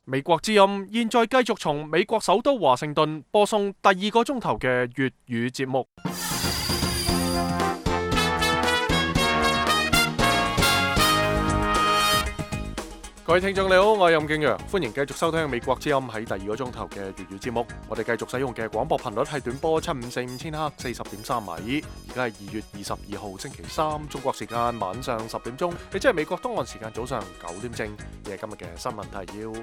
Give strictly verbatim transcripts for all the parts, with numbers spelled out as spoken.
美國之音現在繼續從美國首都華盛頓播送第二個鐘頭嘅粵語節目。各位聽眾你好，我係任敬陽，歡迎繼續收聽美國之音喺第二個鐘頭嘅粵語節目。我哋繼續使用嘅廣播頻率係短波七五四五千赫四十點三米。而家係二月二十二號星期三，中國時間晚上十點鐘，亦即係美國東岸時間早上九點正。亦係今日嘅新聞提要。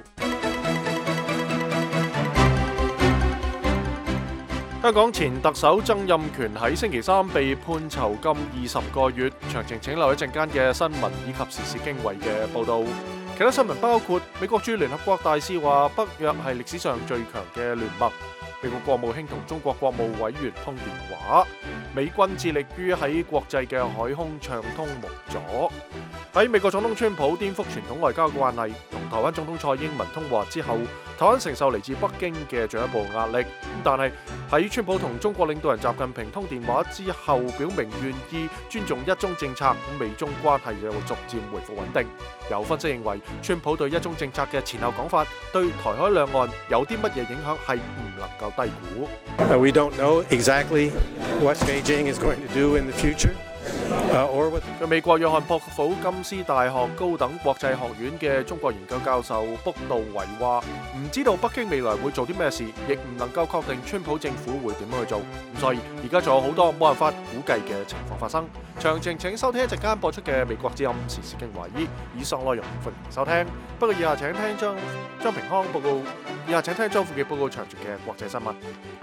香港前特首曾蔭權喺星期三被判囚禁二十個月，詳情請留一陣間嘅新聞以及時事經緯嘅報導。其他新聞包括美國駐聯合國大使話北約係歷史上最強嘅聯盟。美國國務卿同中國國務委員通電話。美軍致力於喺國際嘅海空暢通無阻。喺美國總統川普顛覆傳統外交慣例，同台灣總統蔡英文通話之後，台灣承受嚟自北京嘅進一步壓力。但係喺川普同中國領導人習近平通電話之後，表明願意尊重一中政策，咁美中關係又逐漸回復穩定。有分析認為，川普對一中政策嘅前後講法，對台海兩岸有啲乜嘢影響係唔能夠低估。 We don't know exactly what Beijing is going to do in the future. 嘅美國約翰霍普金斯大學高等國際學院嘅中國研究教授卜道維話：唔知道北京未來會做啲咩事，亦唔能夠確定川普政府會點樣去做。咁所以而家仲有好多冇辦法估計嘅情況發生。詳情請收聽一陣間播出嘅美國之音時事經緯。以上內容歡迎收聽。不過以下請聽張張平康報告，以下請聽張富記報告詳盡嘅國際新聞。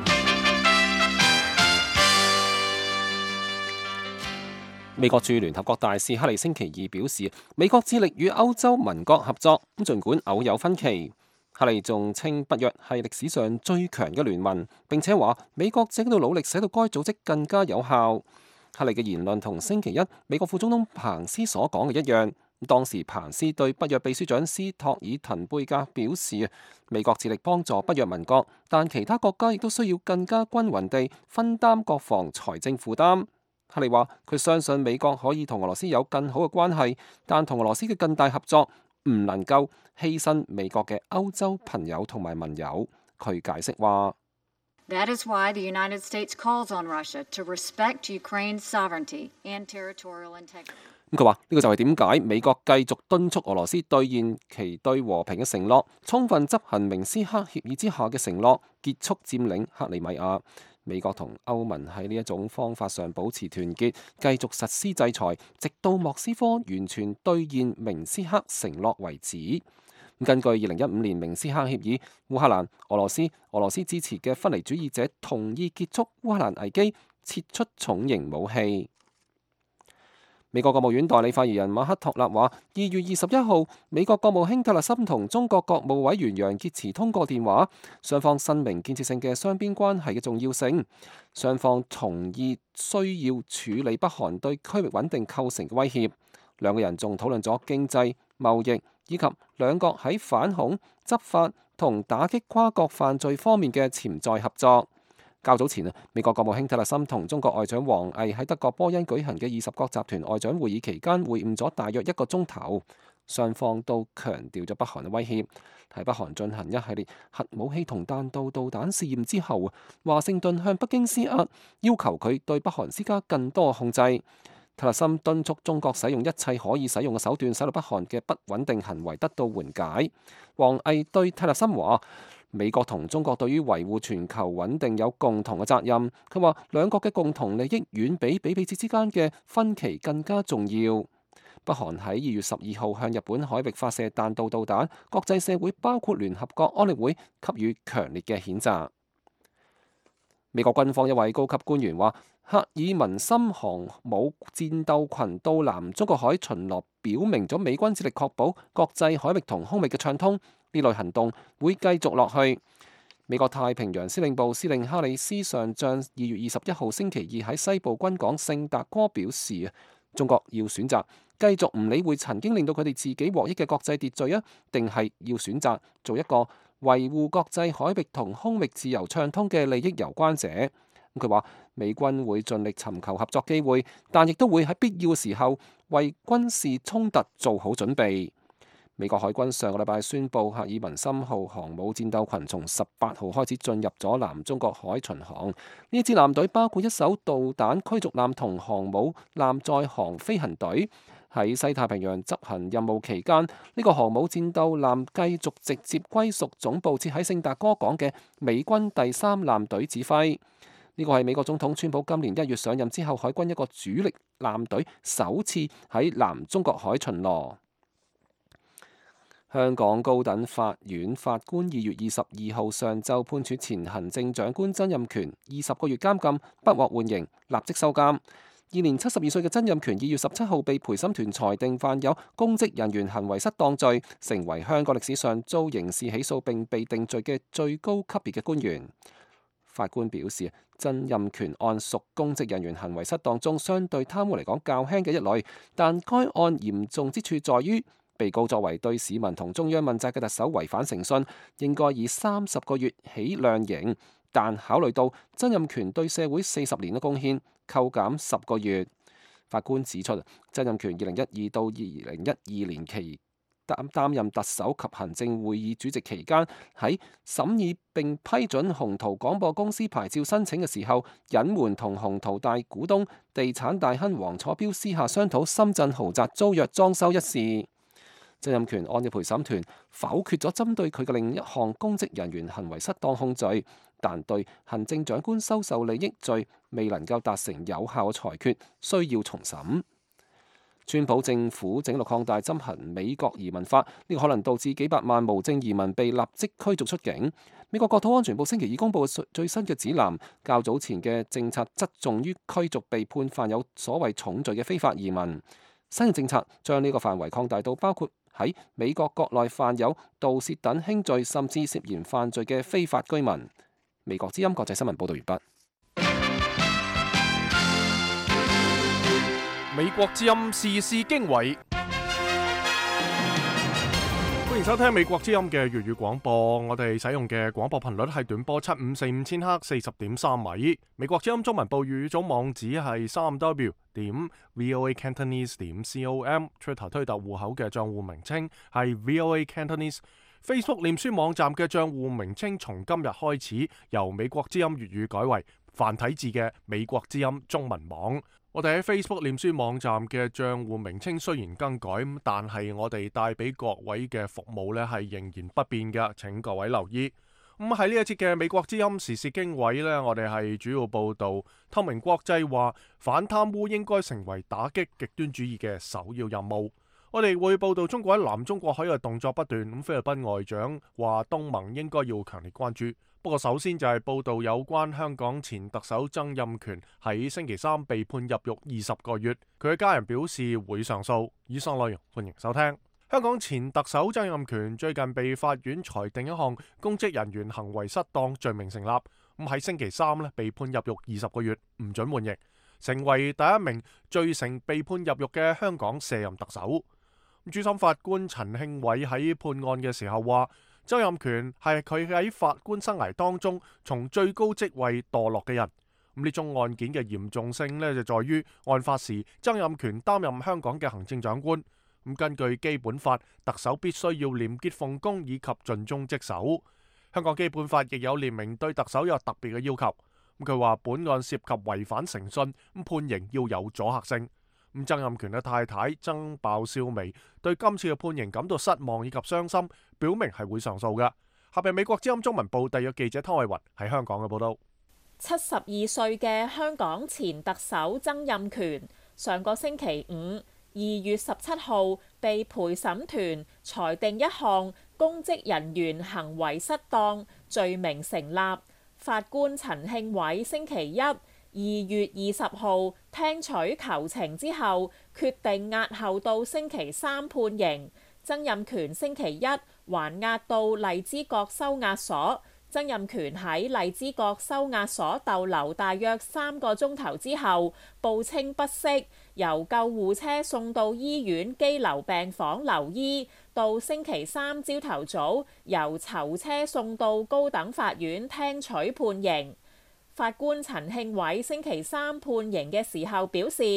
美國駐聯合國大使克里星期二表示，美國致力與歐洲盟國合作，咁儘管偶有分歧。克里仲稱北約係歷史上最強嘅聯盟，並且話美國正喺度努力使到該組織更加有效。克里嘅言論同星期一美國副總統彭斯所講嘅一樣。當時彭斯對北約秘書長斯托爾滕貝格表示，美國致力幫助北約盟國，但其他國家亦都需要更加均勻地分擔國防財政負擔。克里話：佢相信美國可以同俄羅斯有更好嘅關係，但同俄羅斯嘅更大合作唔能夠犧牲美國嘅歐洲朋友同埋盟友。佢解釋話 ：That is why the United States calls on Russia to respect Ukraine's sovereignty and territorial integrity。 咁佢話呢個就係點解美國繼續敦促俄羅斯兌現其對和平嘅承諾，充分執行明斯克協議之下嘅承諾，結束佔領克里米亞。美國同歐盟喺呢一種方法上保持團結，繼續實施制裁，直到莫斯科完全兌現明斯克承諾為止。根據二零一五年明斯克協議，烏克蘭、俄羅斯、俄羅斯支持嘅分離主義者同意結束烏克蘭危機，撤出重型武器。美國國務院代理發言人馬克托納話：二月二十一號，美國國務卿特勒森同中國國務委員楊潔篪通過電話，雙方申明建設性嘅雙邊關係嘅重要性。雙方同意需要處理北韓對區域穩定構成嘅威脅。兩個人仲討論咗經濟、貿易以及兩國喺反恐、執法同打擊跨國犯罪方面嘅潛在合作。較早前啊，美國國務卿特勒森同中國外長王毅喺德國波恩舉行嘅二十國集團外長會議期間會晤咗大約一個鐘頭，雙方都強調咗北韓嘅威脅。喺北韓進行一系列核武器同彈道導彈試驗之後，華盛頓向北京施壓，要求佢對北韓施加更多控制。特勒森敦促中國使用一切可以使用嘅手段，使到北韓嘅不穩定行為得到緩解。王毅對特勒森話：美國同中國對於維護全球穩定有共同嘅責任。佢話兩國嘅共同利益遠比比彼此之間嘅分歧更加重要。北韓喺二月十二號向日本海域發射彈道導彈，國際社會包括聯合國安理會給予強烈嘅譴責。美國軍方一位高級官員話：赫爾文森航母戰鬥群到南中國海巡邏，表明咗美軍致力確保國際海域同空域嘅暢通。呢類行動會繼續落去。美國太平洋司令部司令哈里斯上將二月二十一號星期二喺西部軍港聖達哥表示，中國要選擇繼續唔理會曾經令到佢哋自己獲益嘅國際秩序啊，定係要選擇做一個維護國際海域同空域自由暢通嘅利益攸關者。佢話美軍會盡力尋求合作機會，但亦都會喺必要嘅時候為軍事衝突做好準備。 美國海軍上個禮拜宣布，赫爾文森號航母戰鬥群從十八號開始進入咗南中國海巡航。呢支艦隊包括一艘導彈驅逐艦同航母艦載航飛行隊。喺西太平洋執行任務期間，呢、這個航母戰鬥艦繼續直接歸屬總部設喺聖達哥港嘅美軍第三艦隊指揮。呢個係美國總統川普今年一月上任之後，海軍一個主力艦隊首次喺南中國海巡邏。香港高等法院法官二月二十二號上晝判處前行政長官曾蔭權二十個月監禁，不獲緩刑，立即收監。現年七十二歲嘅曾蔭權二月十七號被陪審團裁定犯有公職人員行為失當罪，成為香港歷史上遭刑事起訴並被定罪嘅最高級別嘅官員。法官表示，曾蔭權案屬公職人員行為失當中相對貪污嚟講較輕嘅一類，但該案嚴重之處在於，被告作為對市民同中央問責嘅特首違反誠信，應該以三十個月起量刑，但考慮到曾蔭權對社會四十年嘅貢獻，扣減十個月。法官指出，曾蔭權二零一二到二零一二年期擔擔任特首及行政會議主席期間，喺審議並批准鴻圖廣播公司牌照申請嘅時候，隱瞞同鴻圖大股東地產大亨黃楚標私下商討深圳豪宅租約裝修一事。曾蔭權案嘅陪審團否決咗針對佢嘅另一項公職人員行為失當控罪，但對行政長官收受利益罪未能夠達成有效嘅裁決，需要重審。川普政府整個擴大執行美國移民法，呢個可能導致幾百萬無證移民被立即驅逐出境。美國國土安全部星期二公布最新嘅指南，較早前嘅政策側重於驅逐被判犯有所謂重罪嘅非法移民。新嘅政策將呢個範圍擴大到包括喺美國國內犯有盜竊等輕罪，甚至涉嫌犯罪嘅非法居民。美國之音國際新聞報道完畢。 美國之音時事經緯，歡迎收聽美國之音嘅粵語廣播。我哋使用嘅廣播頻率係短波七五四五千赫四十點三米。美國之音中文部粵語組網址係三 w 點 voa cantonese 點 com。Twitter 推特戶口嘅賬戶名稱係 voa cantonese。Facebook 臉書網站嘅賬戶名稱從今日開始由美國之音粵語改為繁體字嘅美國之音中文網。我哋喺 Facebook 臉書網站嘅賬戶名稱雖然更改，但係我哋帶俾各位嘅服務呢係仍然不變嘅，請各位留意。咁喺呢一節嘅美國之音時事經緯呢，我哋係主要報道透明國際話反貪污應該成為打擊極端主義嘅首要任務。我哋會報道中國喺南中國海嘅動作不斷，咁菲律賓外長話東盟應該要強烈關注。不過首先就係報道有關香港前特首曾蔭權喺星期三被判入獄二十個月，佢嘅家人表示會上訴。以上內容歡迎收聽。香港前特首曾蔭權最近被法院裁定一項公職人員行為失當罪名成立，咁喺星期三呢被判入獄二十個月，唔准換刑，成為第一名罪成被判入獄嘅香港卸任特首。主審法官陳慶偉喺判案嘅時候話，曾蔭權係佢喺法官生涯當中從最高職位墮落嘅人。咁呢宗案件嘅嚴重性呢，就在於案發時曾蔭權擔任香港嘅行政長官。咁根據基本法，特首必須要廉潔奉公以及盡忠職守。香港基本法亦有列明對特首有特別嘅要求。咁佢話本案涉及違反誠信，咁判刑要有阻嚇性。咁曾蔭權嘅太太曾鮑笑薇對今次嘅判刑感到失望以及傷心，表明係會上訴嘅。下邊美國之音中文部特約記者湯慧雲喺香港嘅報道。 七十二歲嘅香港前特首曾蔭權上個星期五二月十七號被陪審團裁定一項公職人員行為失當罪名成立。法官陳慶偉星期一二月二十號聽取求情之後，決定押後到星期三判刑。曾蔭權星期一還押到荔枝角收押所。曾蔭權喺荔枝角收押所逗留大約三個鐘頭之後，報稱不適，由救護車送到醫院羈留病房留醫，到星期三朝頭早由囚車送到高等法院聽取判刑。法官陳慶偉星期三判刑嘅時候表示，曾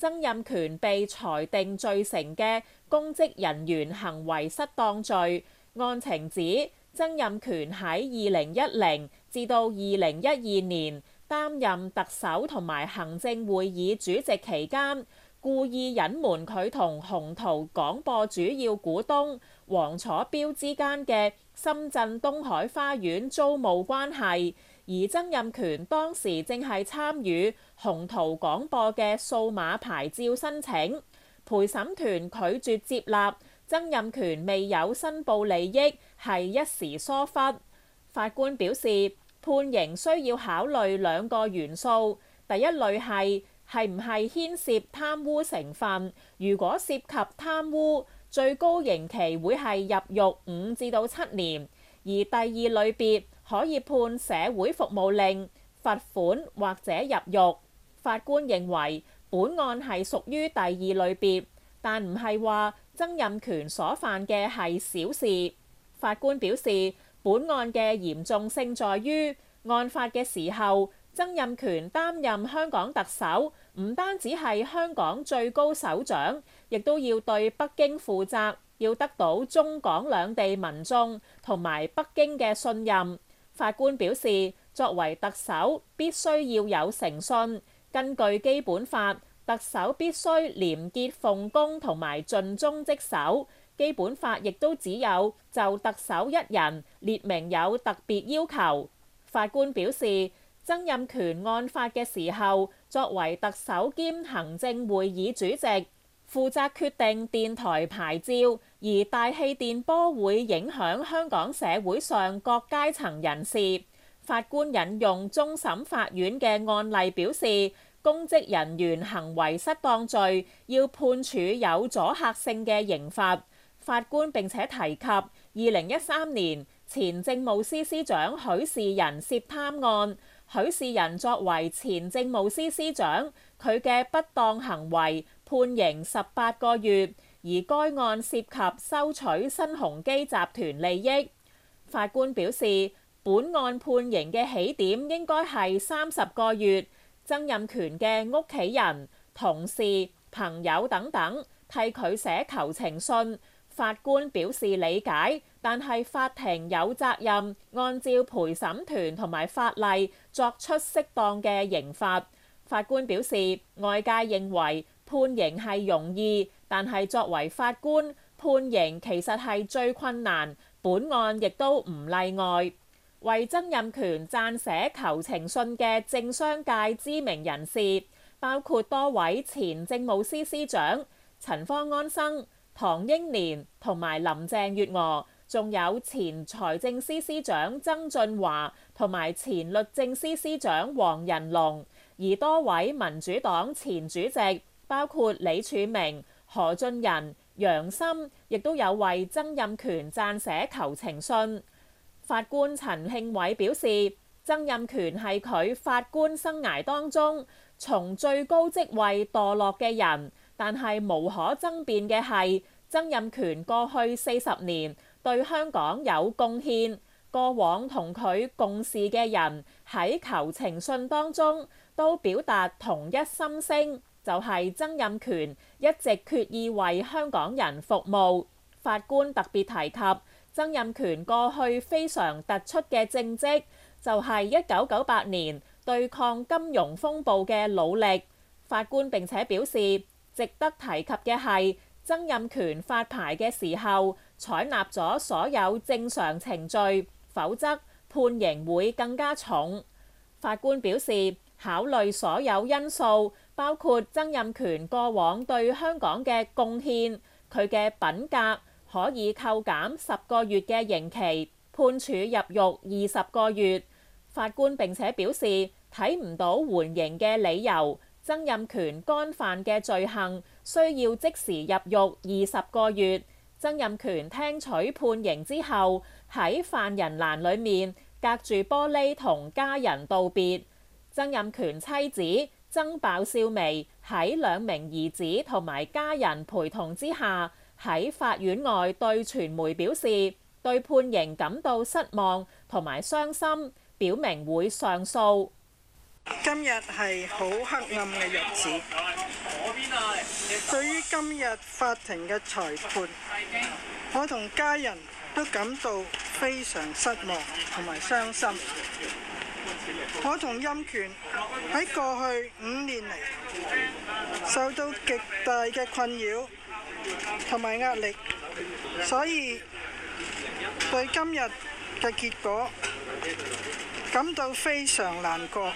曾蔭權被裁定罪成嘅公職人員行為失當罪。案情指，曾蔭權喺二零一零至到二零一二年擔任特首同埋行政會議主席期間，故意隱瞞佢同雄濤廣播主要股東黃楚標之間嘅深圳東海花園租務關係，而曾蔭權當時正係參與雄濤廣播嘅數碼牌照申請，陪審團拒絕接納曾蔭權未有申報利益，係一時疏忽。法官表示，判刑需要考慮兩個元素，第一類係係唔係牽涉貪污成分，如果涉及貪污，最高刑期會係入獄五至到七年；而第二類別可以判社會服務令、罰款或者入獄。法官認為本案係屬於第二類別，但唔係話曾蔭權所犯嘅係小事。法官表示，本案嘅嚴重性在於案發嘅時候，曾蔭權擔任香港特首，唔單止係香港最高首長，亦都要對北京負責，要得到中港兩地民眾同埋北京嘅信任。法官表示，作為特首必須要有誠信，根據基本法，特首必須廉潔奉公同埋盡忠職守。基本法亦都只有就特首一人列明有特別要求。法官表示，曾蔭權案發嘅時候，作為特首兼行政會議主席，負責決定電台牌照，而大氣電波會影響香港社會上各階層人士。法官引用終審法院嘅案例表示，公職人員行為失當罪要判處有阻嚇性嘅刑罰。法官並且提及二零一三年前政務司司長許仕仁涉貪案，許仕仁作為前政務司司長，佢嘅不當行為判刑十八個月，而該案涉及收取新鴻基集團利益。法官表示，本案判刑嘅起點應該係三十個月，曾蔭權嘅屋企人、同事、朋友等等替佢寫求情信。法官表示理解，但係法庭有責任按照陪審團同埋法例作出適當嘅刑罰。法官表示，外界認為判刑係容易，但係作為法官，判刑其實係最困難，本案亦都唔例外。為曾蔭權撰寫求情信嘅政商界知名人士，包括多位前政務司司長陳方安生、唐英年同埋林鄭月娥，仲有前財政司司長曾俊華同埋前律政司司長黃仁龍，而多位民主黨前主席，包括李柱銘、何俊仁、楊森，亦都有為曾蔭權撰寫求情信。法官陳慶偉表示，曾蔭權係佢法官生涯當中從最高職位墮落嘅人。但係無可爭辯嘅係，曾蔭權過去四十年對香港有貢獻，過往同佢共事嘅人喺求情信當中都表達同一心聲，就係曾蔭權一直決意為香港人服務。法官特別提及曾蔭權過去非常突出嘅政績，就係一九九八年對抗金融風暴嘅努力。法官並且表示，值得提及嘅係，曾蔭權發牌嘅時候採納咗所有正常程序，否則判刑會更加重。法官表示，考慮所有因素，包括曾蔭權過往對香港嘅貢獻，佢嘅品格，可以扣減十個月嘅刑期，判處入獄二十個月。法官並且表示，睇唔到緩刑嘅理由。曾蔭權干犯嘅罪行需要即時入獄二十個月。曾蔭權聽取判刑之後，喺犯人欄裡面隔住玻璃同家人道別。曾蔭權妻子曾鮑笑薇喺兩名兒子同埋家人陪同之下，喺法院外對傳媒表示，對判刑感到失望同埋傷心，表明會上訴。 今日係好黑暗嘅日子， 對於今日法庭嘅裁判，我同家人都感到非常失望同埋傷心。我同蔭權喺過去五年嚟受到極大嘅困擾同埋壓力，所以對今日嘅結果感到非常難過。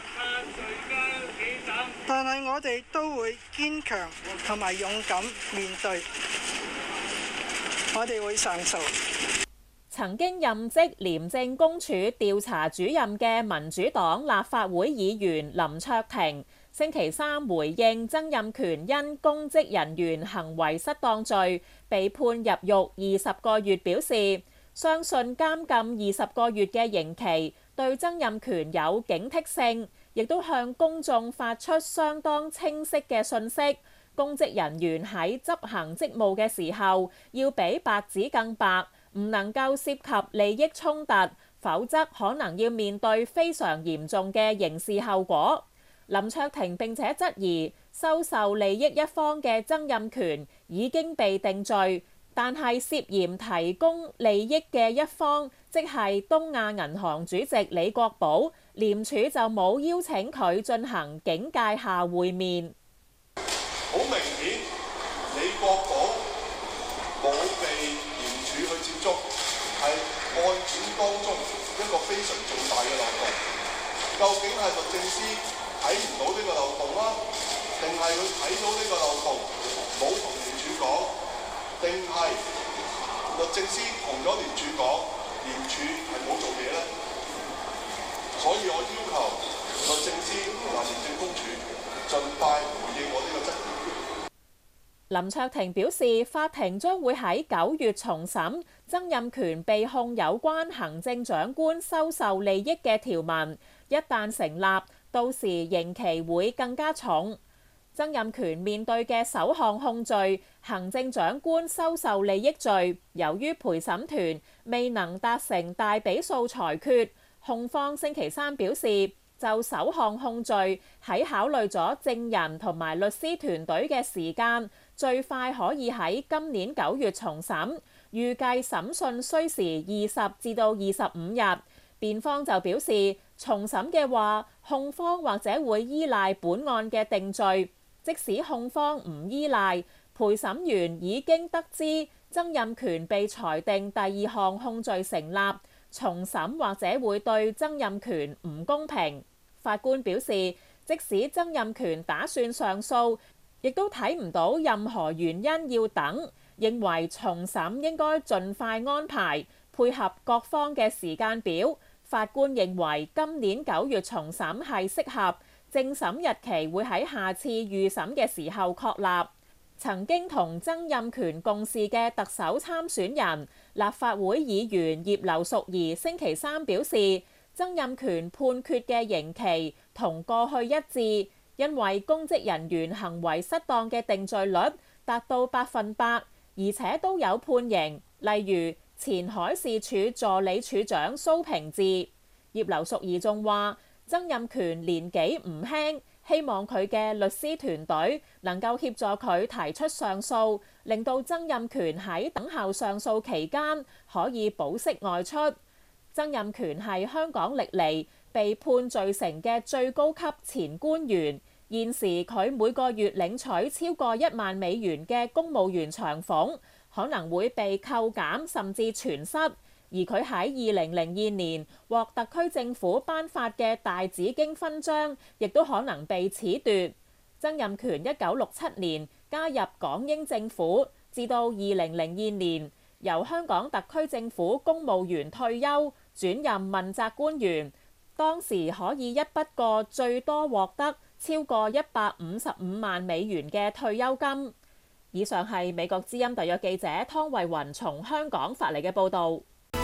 但係我哋都會堅強同埋勇敢面對，我哋會上訴。 曾經任職廉政公署調查主任嘅民主黨立法會議員林卓廷，星期三回應曾蔭權因公職人員行為失當罪被判入獄二十個月，表示相信監禁二十個月嘅刑期對曾蔭權有警惕性，亦都向公眾發出相當清晰嘅訊息。公職人員喺執行職務嘅時候要比白紙更白，唔能夠涉及利益衝突，否則可能要面對非常嚴重嘅刑事後果。林卓廷並且質疑收受利益一方嘅曾蔭權已經被定罪，但係涉嫌提供利益嘅一方，即係東亞銀行主席李國寶，廉署就冇邀請佢進行警戒下會面。 好明顯，李國寶冇被廉署去接觸，係案件當中一個非常重大嘅漏洞。究竟係律政司睇唔到呢個漏洞啦，定係佢睇到呢個漏洞冇同廉署講，定係律政司同咗廉署講，廉署係冇做嘢咧？所以我要求律政司同埋廉政公署盡快回應我呢個質疑。 林卓廷表示，法庭將會喺九月重審曾蔭權被控有關行政長官收受利益嘅條文，一旦成立，到時刑期會更加重。曾蔭權面對嘅首項控罪，行政長官收受利益罪，由於陪審團未能達成大比數裁決，控方星期三表示，就首項控罪喺考慮咗證人同埋律師團隊嘅時間，最快可以喺今年九月重審，預計審訊需時二十至到二十五日。辯方就表示，重審嘅話，控方或者會依賴本案嘅定罪，即使控方唔依賴，陪審員已經得知曾蔭權被裁定第二項控罪成立，重審或者會對曾蔭權唔公平。法官表示，即使曾蔭權打算上訴，亦都睇唔到任何原因要等，認為重審應該盡快安排，配合各方嘅時間表。法官認為今年九月重審係適合，正審日期會喺下次預審嘅時候確立。曾經同曾蔭權共事嘅特首參選人、立法會議員葉劉淑儀星期三表示，曾蔭權判決嘅刑期同過去一致，因為公職人員行為失當嘅定罪率達到百分百，而且都有判刑，例如前海事處助理處長蘇平治。葉劉淑儀仲話，曾蔭權年紀唔輕，希望佢嘅律師團隊能夠協助佢提出上訴，令到曾蔭權喺等候上訴期間可以保釋外出。曾蔭權係香港歷嚟被判罪成嘅最高級前官員，現時佢每個月領取超過一萬美元嘅公務員長俸，可能會被扣減甚至全失。而佢喺二零零二年獲特區政府頒發嘅大紫荊勳章，亦都可能被褫奪。曾蔭權一九六七年加入港英政府，至到二零零二年由香港特區政府公務員退休，轉任問責官員，當時可以一筆過最多獲得超過一百五十五萬美元嘅退休金。以上係美國之音特約記者湯慧雲從香港發嚟嘅報導。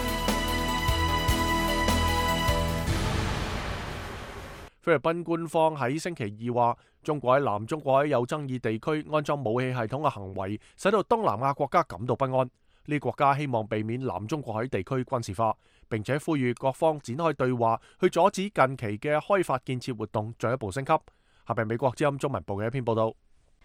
菲律賓官方喺星期二話，中國喺南中國海有爭議地區安裝武器系統嘅行為，使到東南亞國家感到不安。呢國家希望避免南中國海地區軍事化，並且呼籲各方展開對話，去阻止近期嘅開發建設活動進一步升級。下邊美國之音中文部嘅一篇報道。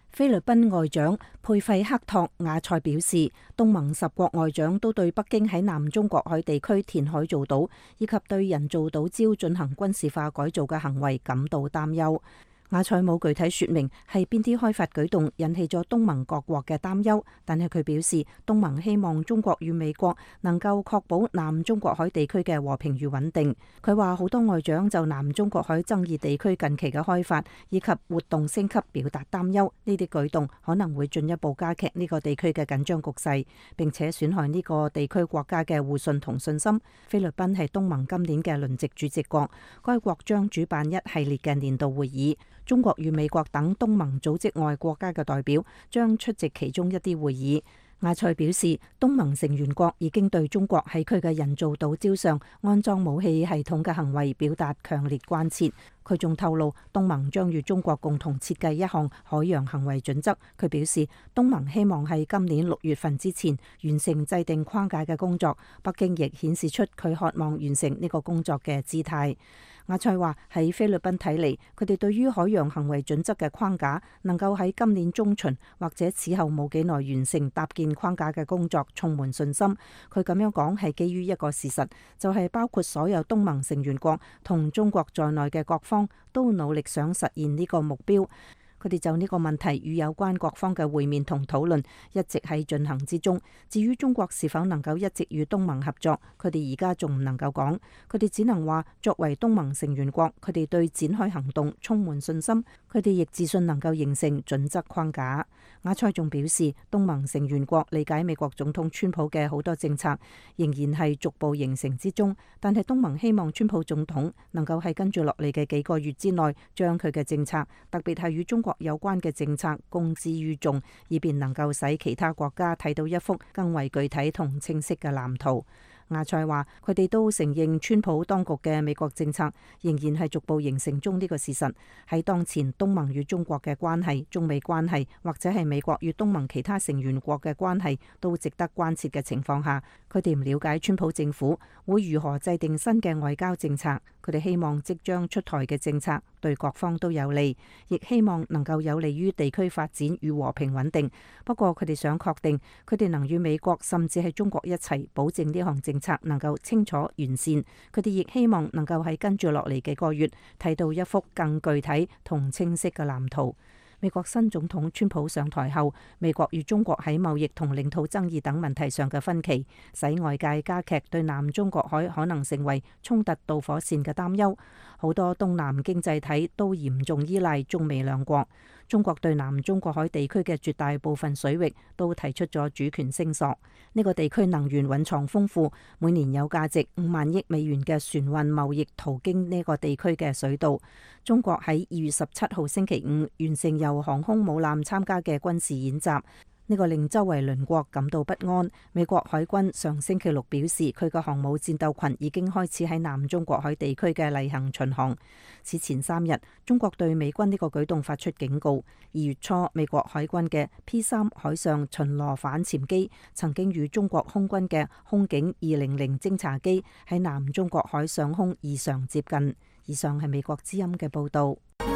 菲律賓外長佩費克托亞塞表示，東盟十國外長都對北京喺南中國海地區填海造島以及對人造島礁進行軍事化改造嘅行為感到擔憂。亞塞冇具體說明係邊啲開發舉動引起咗東盟各國嘅擔憂，但係佢表示東盟希望中國與美國能夠確保南中國海地區嘅和平與穩定。佢話好多外長就南中國海爭議地區近期嘅開發以及活動升級表達擔憂，呢啲舉動可能會進一步加劇呢個地區嘅緊張局勢，並且損害呢個地區國家嘅互信同信心。菲律賓係東盟今年嘅輪值主席國，該國將主辦一系列嘅年度會議。中國與美國等東盟組織外國家嘅代表將出席其中一啲會議。亞塞表示，東盟成員國已經對中國喺佢嘅人造島礁上安裝武器系統嘅行為表達強烈關切。佢仲透露，東盟將與中國共同設計一項海洋行為準則。佢表示，東盟希望喺今年六月份之前完成制定框架嘅工作。北京亦顯示出佢渴望完成呢個工作嘅姿態。亞塞話喺菲律賓睇嚟，佢哋對於海洋行為準則嘅框架能夠喺今年中旬或者此後冇幾耐完成搭建框架嘅工作充滿信心。佢咁樣講係基於一個事實，就係包括所有東盟成員國同中國在內嘅各方都努力想實現呢個目標。佢哋就呢個問題與有關各方嘅會面同討論一直喺進行之中。至於中國是否能夠一直與東盟合作，佢哋而家仲唔能夠講。佢哋只能話，作為東盟成員國，佢哋對展開行動充滿信心。佢哋亦自信能夠形成準則框架。亞塞仲表示，東盟成員國理解美國總統川普嘅好多政策仍然係逐步形成之中，但係東盟希望川普總統能夠喺跟住落嚟嘅幾個月之內，將佢嘅政策，特別係與中國有關嘅政策公之於眾，以便能夠使其他國家睇到一幅更為具體同清晰嘅藍圖。亞塞話，佢哋都承認川普當局嘅美國政策仍然係逐步形成中呢個事實。喺當前東盟與中國嘅關係、中美關係或者係美國與東盟其他成員國嘅關係都值得關切嘅情況下，佢哋唔了解川普政府會如何制定新嘅外交政策。佢哋希望即將出台嘅政策對各方都有利，亦希望能夠有利於地區發展與和平穩定。不過佢哋想確定佢哋能與美國甚至係中國一齊保證呢項政策能夠清楚完善。佢哋亦希望能夠喺跟住落嚟幾個月睇到一幅更具體同清晰嘅藍圖。美國新總統川普上台後，美國與中國喺貿易同領土爭議等問題上嘅分歧，使外界加劇對南中國海可能成為衝突導火線嘅擔憂。好多東南經濟體都嚴重依賴中美兩國。中國對南中國海地區嘅絕大部分水域都提出咗主權聲索。呢個地區能源蘊藏豐富，每年有價值五萬億美元嘅船運貿易途經呢個地區嘅水道。中國喺二月十七號星期五完成由航空母艦參加嘅軍事演習。呢個令周圍鄰國感到不安。美國海軍上星期六表示，佢嘅航母戰鬥群已經開始喺南中國海地區嘅例行巡航。此前三日，中國對美軍呢個舉動發出警告。二月初，美國海軍嘅 P 三海上巡邏反潛機曾經與中國空軍嘅空警二零零偵察機喺南中國海上空異常接近。以上係美國之音嘅報導。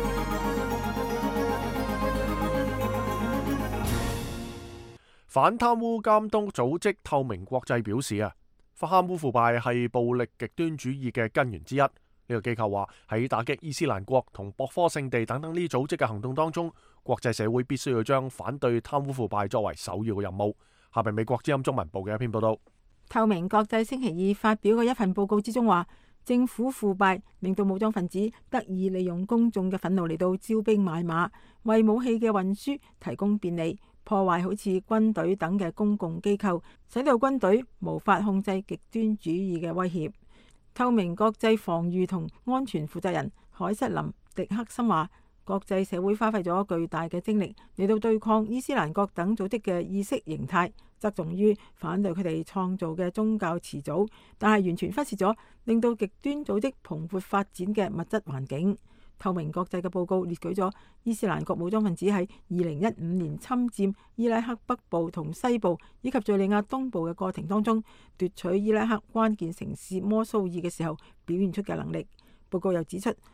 反貪污監督組織透明國際表示啊，貪污腐敗係暴力極端主義嘅根源之一。呢個機構話喺打擊伊斯蘭國同博科聖地等等呢組織嘅行動當中，國際社會必須要將反對貪污腐敗作為首要嘅任務。下邊美國之音中文部嘅一篇報道。 透明國際星期二發表嘅一份報告之中話，政府腐敗令到武裝分子得以利用公眾嘅憤怒嚟到招兵買馬，為武器嘅運輸提供便利，破壞好似軍隊等嘅公共機構，使到軍隊無法控制極端主義嘅威脅。透明國際防禦同安全負責人凱瑟琳迪克森話，國際社會花費咗巨大嘅精力嚟到對抗伊斯蘭國等組織嘅意識形態，側重於反對佢哋創造嘅宗教始祖，但係完全忽視咗令到極端組織蓬勃發展嘅物質環境。透明國際嘅報告列舉咗伊斯蘭國武裝分子喺二零一五年侵佔伊拉克北部同西部以及敘利亞東部嘅過程當中，奪取伊拉克關鍵城市摩蘇爾嘅時候表現出嘅能力。報告又指出，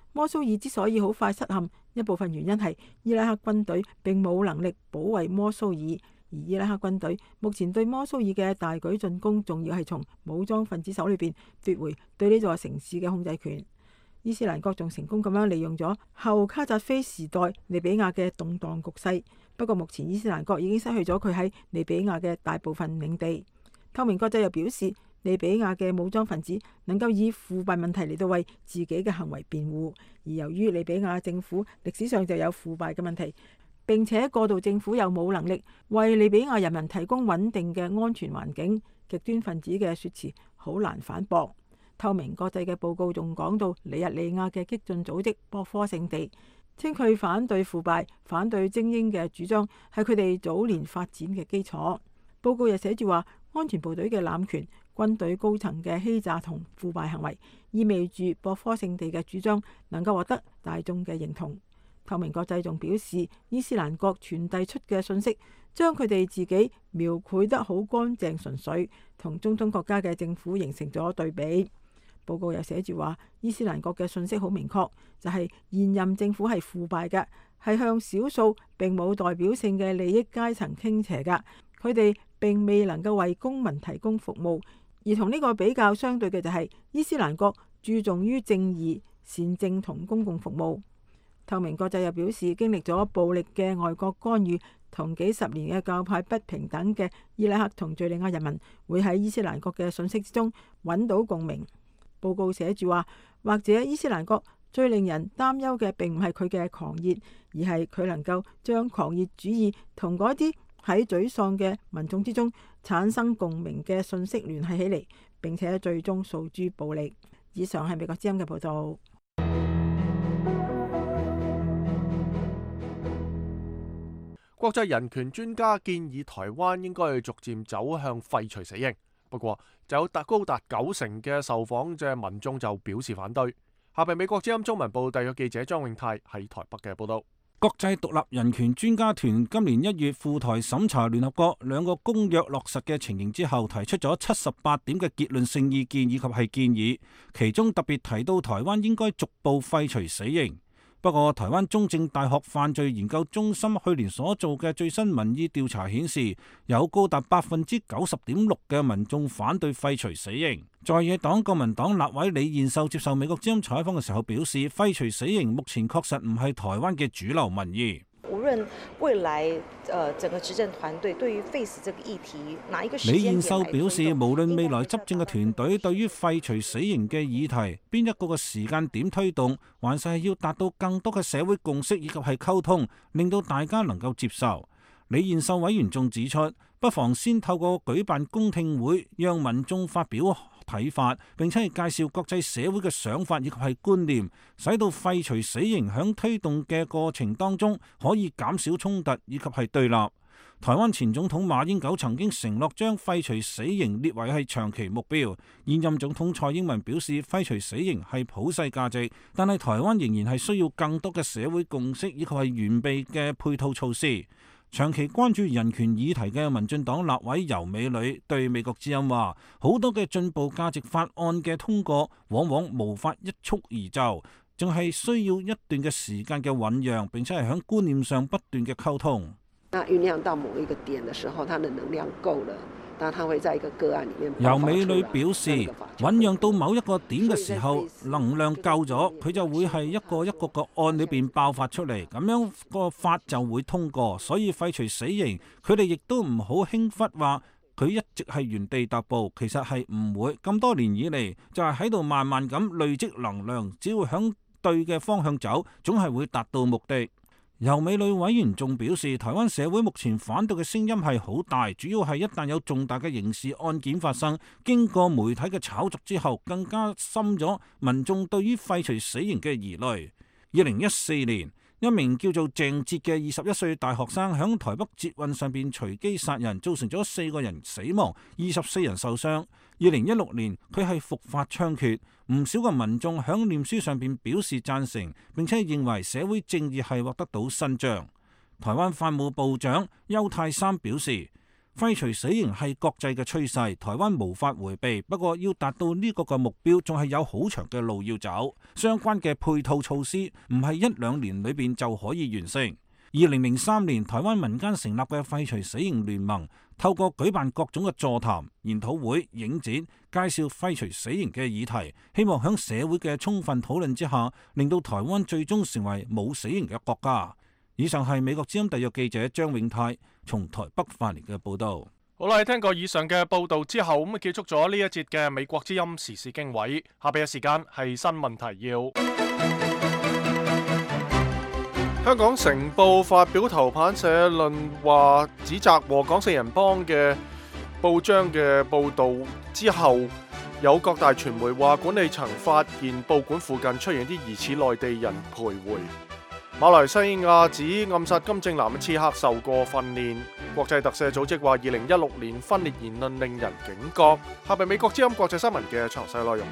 摩蘇爾之所以好快失陷，一部分原因係伊拉克軍隊並冇能力保衛摩蘇爾，而伊拉克軍隊目前對摩蘇爾嘅大舉進攻，仲要係從武裝分子手裏邊奪回對呢座城市嘅控制權。伊斯蘭國仲成功咁樣利用咗後卡扎菲時代利比亞嘅動盪局勢，不過目前伊斯蘭國已經失去咗佢喺利比亞嘅大部分領地。透明國際又表示，利比亞嘅武裝分子能夠以腐敗問題嚟到為自己嘅行為辯護，而由於利比亞政府歷史上就有腐敗嘅問題，並且過渡政府又冇能力為利比亞人民提供穩定嘅安全環境，極端分子嘅說辭好難反駁。透明國際嘅報告仲講到尼日利亞嘅激進組織博科聖地，稱佢反對腐敗、反對精英嘅主張係佢哋早年發展嘅基礎。報告又寫住話，安全部隊嘅濫權、軍隊高層嘅欺詐同腐敗行為，意味住博科聖地嘅主張能夠獲得大眾嘅認同。透明國際仲表示，伊斯蘭國傳遞出嘅信息，將佢哋自己描繪得好乾淨純粹，同中東國家嘅政府形成咗對比。報告又寫住話，伊斯蘭國嘅信息好明確，就係現任政府係腐敗嘅，係向少數並冇代表性嘅利益階層傾斜㗎。佢哋並未能夠為公民提供服務，而同呢個比較相對嘅就係伊斯蘭國注重於正義、善政同公共服務。透明國際又表示，經歷咗暴力嘅外國干預同幾十年嘅教派不平等嘅伊拉克同敘利亞人民，會喺伊斯蘭國嘅信息之中揾到共鳴。報告寫住話，或者伊斯蘭國最令人擔憂嘅並唔係佢嘅狂熱，而係佢能夠將狂熱主義同嗰啲喺沮喪嘅民眾之中產生共鳴嘅信息聯繫起嚟，並且最終訴諸暴力。以上係美國之音嘅報道。 國際人權專家建議台灣應該逐漸走向廢除死刑，不過就有達高達九成嘅受訪者民眾就表示反對。下邊美國之音中文部特約記者張永泰喺台北嘅報道。 國際獨立人權專家團今年一月赴台審查聯合國兩個公約落實嘅情形之後，提出咗七十八點嘅結論性意見以及係建議，其中特別提到台灣應該逐步廢除死刑。不過，台灣中正大學犯罪研究中心去年所做嘅最新民意調查顯示，有高達百分之九十點六嘅民眾反對廢除死刑。在野黨國民黨立委李彥秀接受美國之音採訪嘅時候表示，廢除死刑目前確實唔係台灣嘅主流民意。 無論未來，呃，整個執政團隊對於廢死這個議題，哪一個時間點來推動？ 李彥秀表示，無論未來執政嘅團隊對於廢除死刑嘅議題，邊一個嘅時間點推動，還是係要達到更多嘅社會共識以及係溝通，令到大家能夠接受。李彥秀委員仲指出，不妨先透過舉辦公聽會，讓民眾發表睇法，並且係介紹國際社會嘅想法以及係觀念，使到廢除死刑響推動嘅過程當中可以減少衝突以及係對立。台灣前總統馬英九曾經承諾將廢除死刑列為係長期目標，現任總統蔡英文表示廢除死刑係普世價值，但係台灣仍然係需要更多嘅社會共識以及係完備嘅配套措施。長期關注人權議題嘅民進黨立委游美女對美國之音話，好多嘅進步價值法案嘅通過往往無法一蹴而就，仲係需要一段嘅時間嘅醖釀，並且係喺觀念上不斷嘅溝通。 那醞釀到某一個點嘅時候，它的能量夠了，但它會在一個個案裡面。 游美女表示，醖釀到某一個點嘅時候，能量夠咗，佢就會係一個一個個案裏邊爆發出嚟，咁樣個法就會通過。所以廢除死刑，佢哋亦都唔好輕忽話佢一直係原地踏步，其實係唔會。咁多年以嚟，就係喺度慢慢咁累積能量，只要向對嘅方向走，總係會達到目的。游美女委員仲表示，台灣社會目前反對嘅聲音係好大，主要係一旦有重大嘅刑事案件發生，經過媒體嘅炒作之後，更加深咗民眾對於廢除死刑嘅疑慮。二零一四年，一名叫做鄭捷嘅二十一歲大學生響台北捷運上邊隨機殺人，造成咗四個人死亡，二十四人受傷。二零一六年，佢係復發槍決，唔少嘅民眾響臉書上邊表示贊成，並且認為社會正義係獲得到伸張。台灣法務部長邱太三表示， 廢除死刑係國際嘅趨勢，台灣無法迴避。不過要達到呢個嘅目標，仲係有好長嘅路要走。相關嘅配套措施唔係一兩年裏邊就可以完成。二零零三年，台灣民間成立嘅廢除死刑聯盟，透過舉辦各種嘅座談、研討會、影展，介紹廢除死刑嘅議題，希望喺社會嘅充分討論之下，令到台灣最終成為冇死刑嘅國家。以上係美國之音特約記者張永泰從台北發嚟嘅報道。 好啦，聽過以上嘅報道之後，咁啊結束咗呢一節嘅美國之音時事經緯。下邊嘅時間係新聞提要。香港成報發表頭版社論，話指責禍港四人幫嘅報章嘅報導之後，有各大傳媒話管理層發現報館附近出現啲疑似內地人徘徊。馬來西亞指暗殺金正男嘅刺客受過訓練。國際特赦組織話二零一六年分裂言論令人警覺。下邊美國之音國際新聞嘅詳細內容。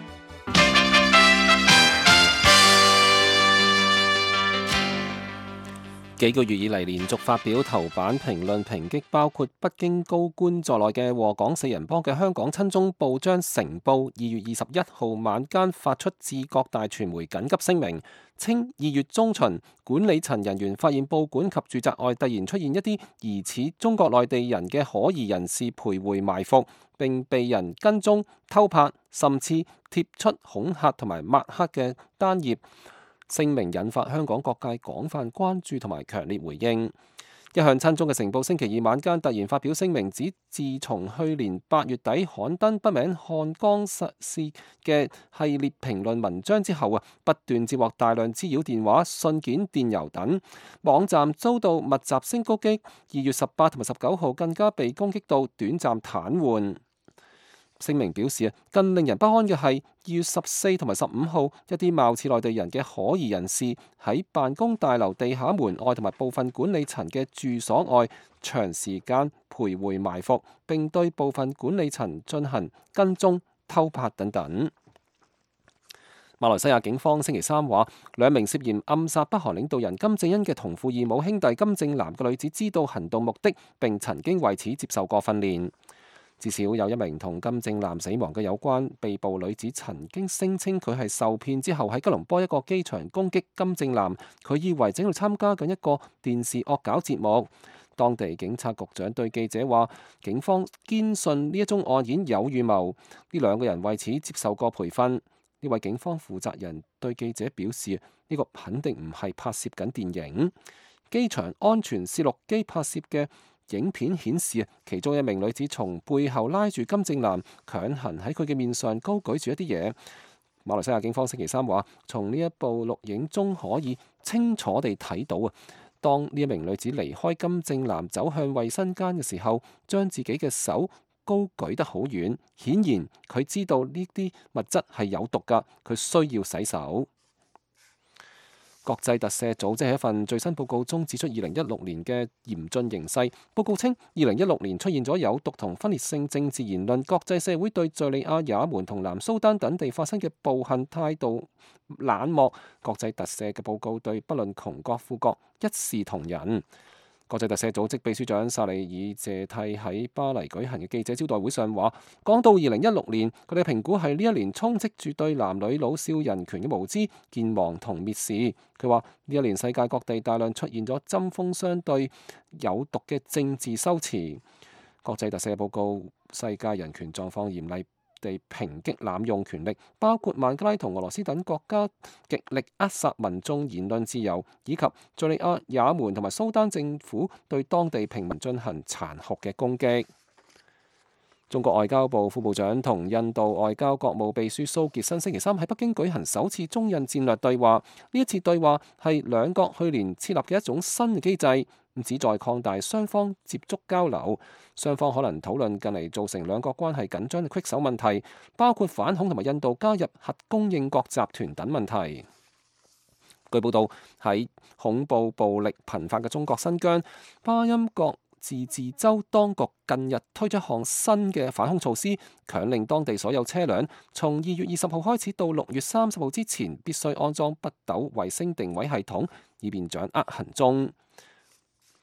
幾個月以嚟連續發表頭版評論抨擊包括北京高官在內嘅禍港四人幫嘅香港親中報章《成報》，二月二十一號晚間發出致各大傳媒緊急聲明，稱二月中旬管理層人員發現報館及住宅外突然出現一啲疑似中國內地人嘅可疑人士徘徊埋伏，並被人跟蹤偷拍，甚至貼出恐嚇同埋抹黑嘅單頁。聲明引發香港各界廣泛關注同埋強烈回應。一向親中嘅成報星期二晚間突然發表聲明，指自從去年八月底刊登筆名漢江實事嘅系列評論文章之後啊，不斷接獲大量滋擾電話、信件、電郵等，網站遭到密集式攻擊。二月十八同埋十九號更加被攻擊到短暫癱瘓。聲明表示啊，更令人不安嘅係二月十四同埋十五號，一啲貌似內地人嘅可疑人士喺辦公大樓地下門外同埋部分管理層嘅住所外長時間徘徊埋伏，並對部分管理層進行跟蹤、偷拍等等。馬來西亞警方星期三話，兩名涉嫌暗殺北韓領導人金正恩嘅同父異母兄弟金正男嘅女子知道行動目的，並曾經為此接受過訓練。至少有一名同金正男死亡嘅有關被捕女子曾經聲稱佢係受騙之後喺吉隆坡一個機場攻擊金正男，佢以為正喺度參加緊一個電視惡搞節目。當地警察局長對記者話，警方堅信呢一宗案件有預謀，呢兩個人為此接受過培訓。呢位警方負責人對記者表示，呢個肯定唔係拍攝緊電影。機場安全攝錄機拍攝嘅影片顯示，其中一名女子從背後拉住金正男，強行喺佢嘅面上高舉住一啲嘢。馬來西亞警方星期三話，從呢一部錄影中可以清楚地睇到啊，當呢一名女子離開金正男走向衛生間嘅時候，將自己嘅手高舉得好遠，顯然佢知道呢啲物質係有毒㗎，佢需要洗手。國際特赦組織喺一份最新報告中指出，二零一六年嘅嚴峻形勢。報告稱，二零一六年出現咗有毒同分裂性政治言論，國際社會對敘利亞、也門同南蘇丹等地發生嘅暴行態度冷漠。國際特赦嘅報告對不論窮國富國一視同仁。國際特赦組織秘書長薩利爾謝蒂喺巴黎舉行嘅記者招待會上話，講到二零一六年，佢哋評估係呢一年充斥住對男女老少人權嘅無知、健忘同蔑視。佢話呢一年世界各地大量出現咗針鋒相對、有毒嘅政治修辭。國際特赦報告世界人權狀況嚴厲地抨擊濫用權力，包括孟加拉同俄羅斯等國家極力扼殺民眾言論自由，以及敘利亞、也門同埋蘇丹政府對當地平民進行殘酷嘅攻擊。中國外交部副部長同印度外交國務秘書蘇傑生星期三喺北京舉行首次中印戰略對話。呢一次對話係兩國去年設立嘅一種新嘅機制，旨在擴大雙方接觸交流。雙方可能討論近嚟造成兩國關係緊張嘅棘手問題，包括反恐同埋印度加入核供應國集團等問題。據報道，喺恐怖暴力頻發嘅中國新疆巴音國自治州當局近日推出一項新嘅反恐措施，強令當地所有車輛從二月二十號開始到六月三十號之前必須安裝北斗衛星定位系統，以便掌握行蹤。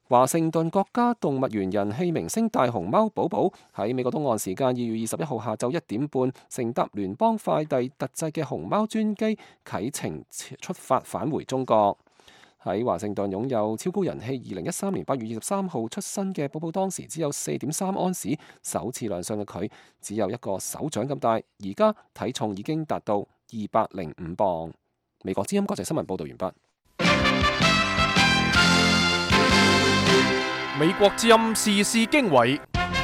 華盛頓國家動物園人氣明星大熊貓寶寶喺美國東岸時間二月二十一號下晝一點半，乘搭聯邦快遞特製嘅熊貓專機啟程出發返回中國。喺華盛頓擁有超高人氣二零一三年八月二十三號出生嘅寶寶，當時只有四點三安士，首次亮相嘅佢只有一個手掌咁大，而家體重已經達到二百零五磅。美國之音國際新聞報道完畢。 美國之音時事經緯，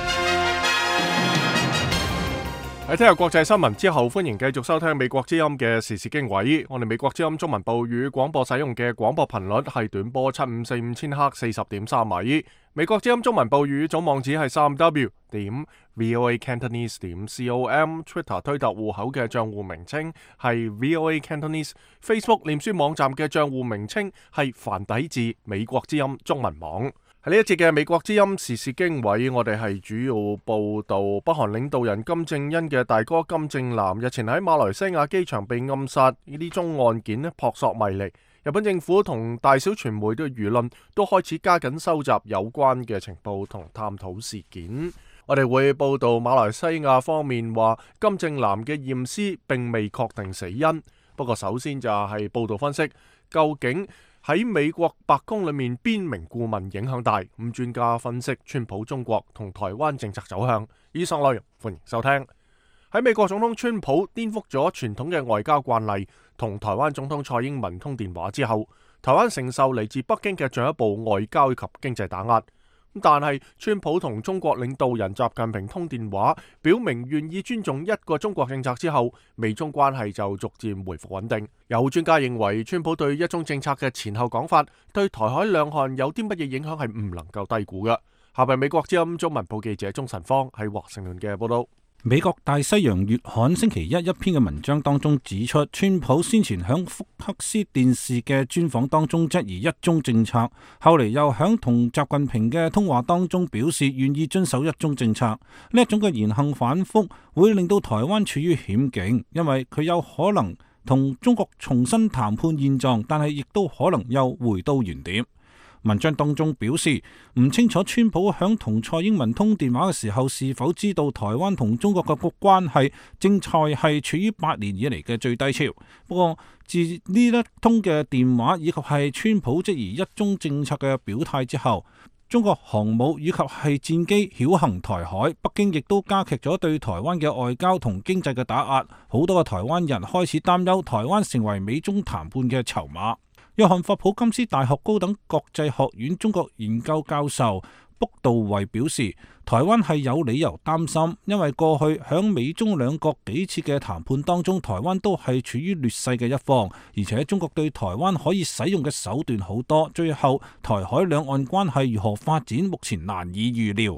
喺聽日國際新聞之後，歡迎繼續收聽美國之音嘅時事經緯。我哋美國之音中文部語廣播使用嘅廣播頻率係短波七五四五千赫四十點三米。美國之音中文部語總網址係三 w 點 voa cantonese 點 com。Twitter 推特戶口嘅賬戶名稱係 voa cantonese。Facebook 臉書網站嘅賬戶名稱係繁體字美國之音中文網。喺呢一節嘅美國之音時事經緯，我哋係主要報道北韓領導人金正恩嘅大哥金正男日前喺馬來西亞機場被暗殺，呢啲宗案件咧撲朔迷離。日本政府同大小傳媒嘅輿論都開始加緊收集有關嘅情報同探討事件。我哋會報道馬來西亞方面話金正男嘅驗屍並未確定死因，不過首先就係報道分析究竟喺美國白宮裏面邊名顧問影響大？咁專家分析川普中國同台灣政策走向。以上內容歡迎收聽。喺美國總統川普顛覆咗傳統嘅外交慣例，同台灣總統蔡英文通電話之後，台灣承受嚟自北京嘅進一步外交及經濟打壓。但係川普同中國領導人習近平通電話，表明願意尊重一個中國政策之後，美中關係就逐漸回復穩定。有專家認為，川普對一中政策嘅前後講法，對台海兩岸有啲乜嘢影響係唔能夠低估嘅。下邊美國之音中文部記者鍾晨芳喺華盛頓嘅報道。 美國大西洋月刊星期一一篇嘅文章當中指出，川普先前響福克斯電視嘅專訪當中質疑一中政策，後嚟又響同習近平嘅通話當中表示願意遵守一中政策。呢一種嘅言行反覆會令到台灣處於險境，因為佢有可能同中國重新談判現狀，但係亦都可能又回到原點。文章當中表示唔清楚川普響同蔡英文通電話嘅時候是否知道台灣同中國嘅關係正在係處於八年以嚟嘅最低潮。不過自呢一通嘅電話以及係川普質疑一中政策嘅表態之後，中國航母以及係戰機曉行台海，北京亦都加劇咗對台灣嘅外交同經濟嘅打壓。好多嘅台灣人開始擔憂台灣成為美中談判嘅籌碼。約翰霍普金斯大學高等國際學院中國研究教授卜道維表示，台灣係有理由擔心，因為過去響美中兩國幾次嘅談判當中，台灣都係處於劣勢嘅一方，而且中國對台灣可以使用嘅手段好多，最後台海兩岸關係如何發展，目前難以預料。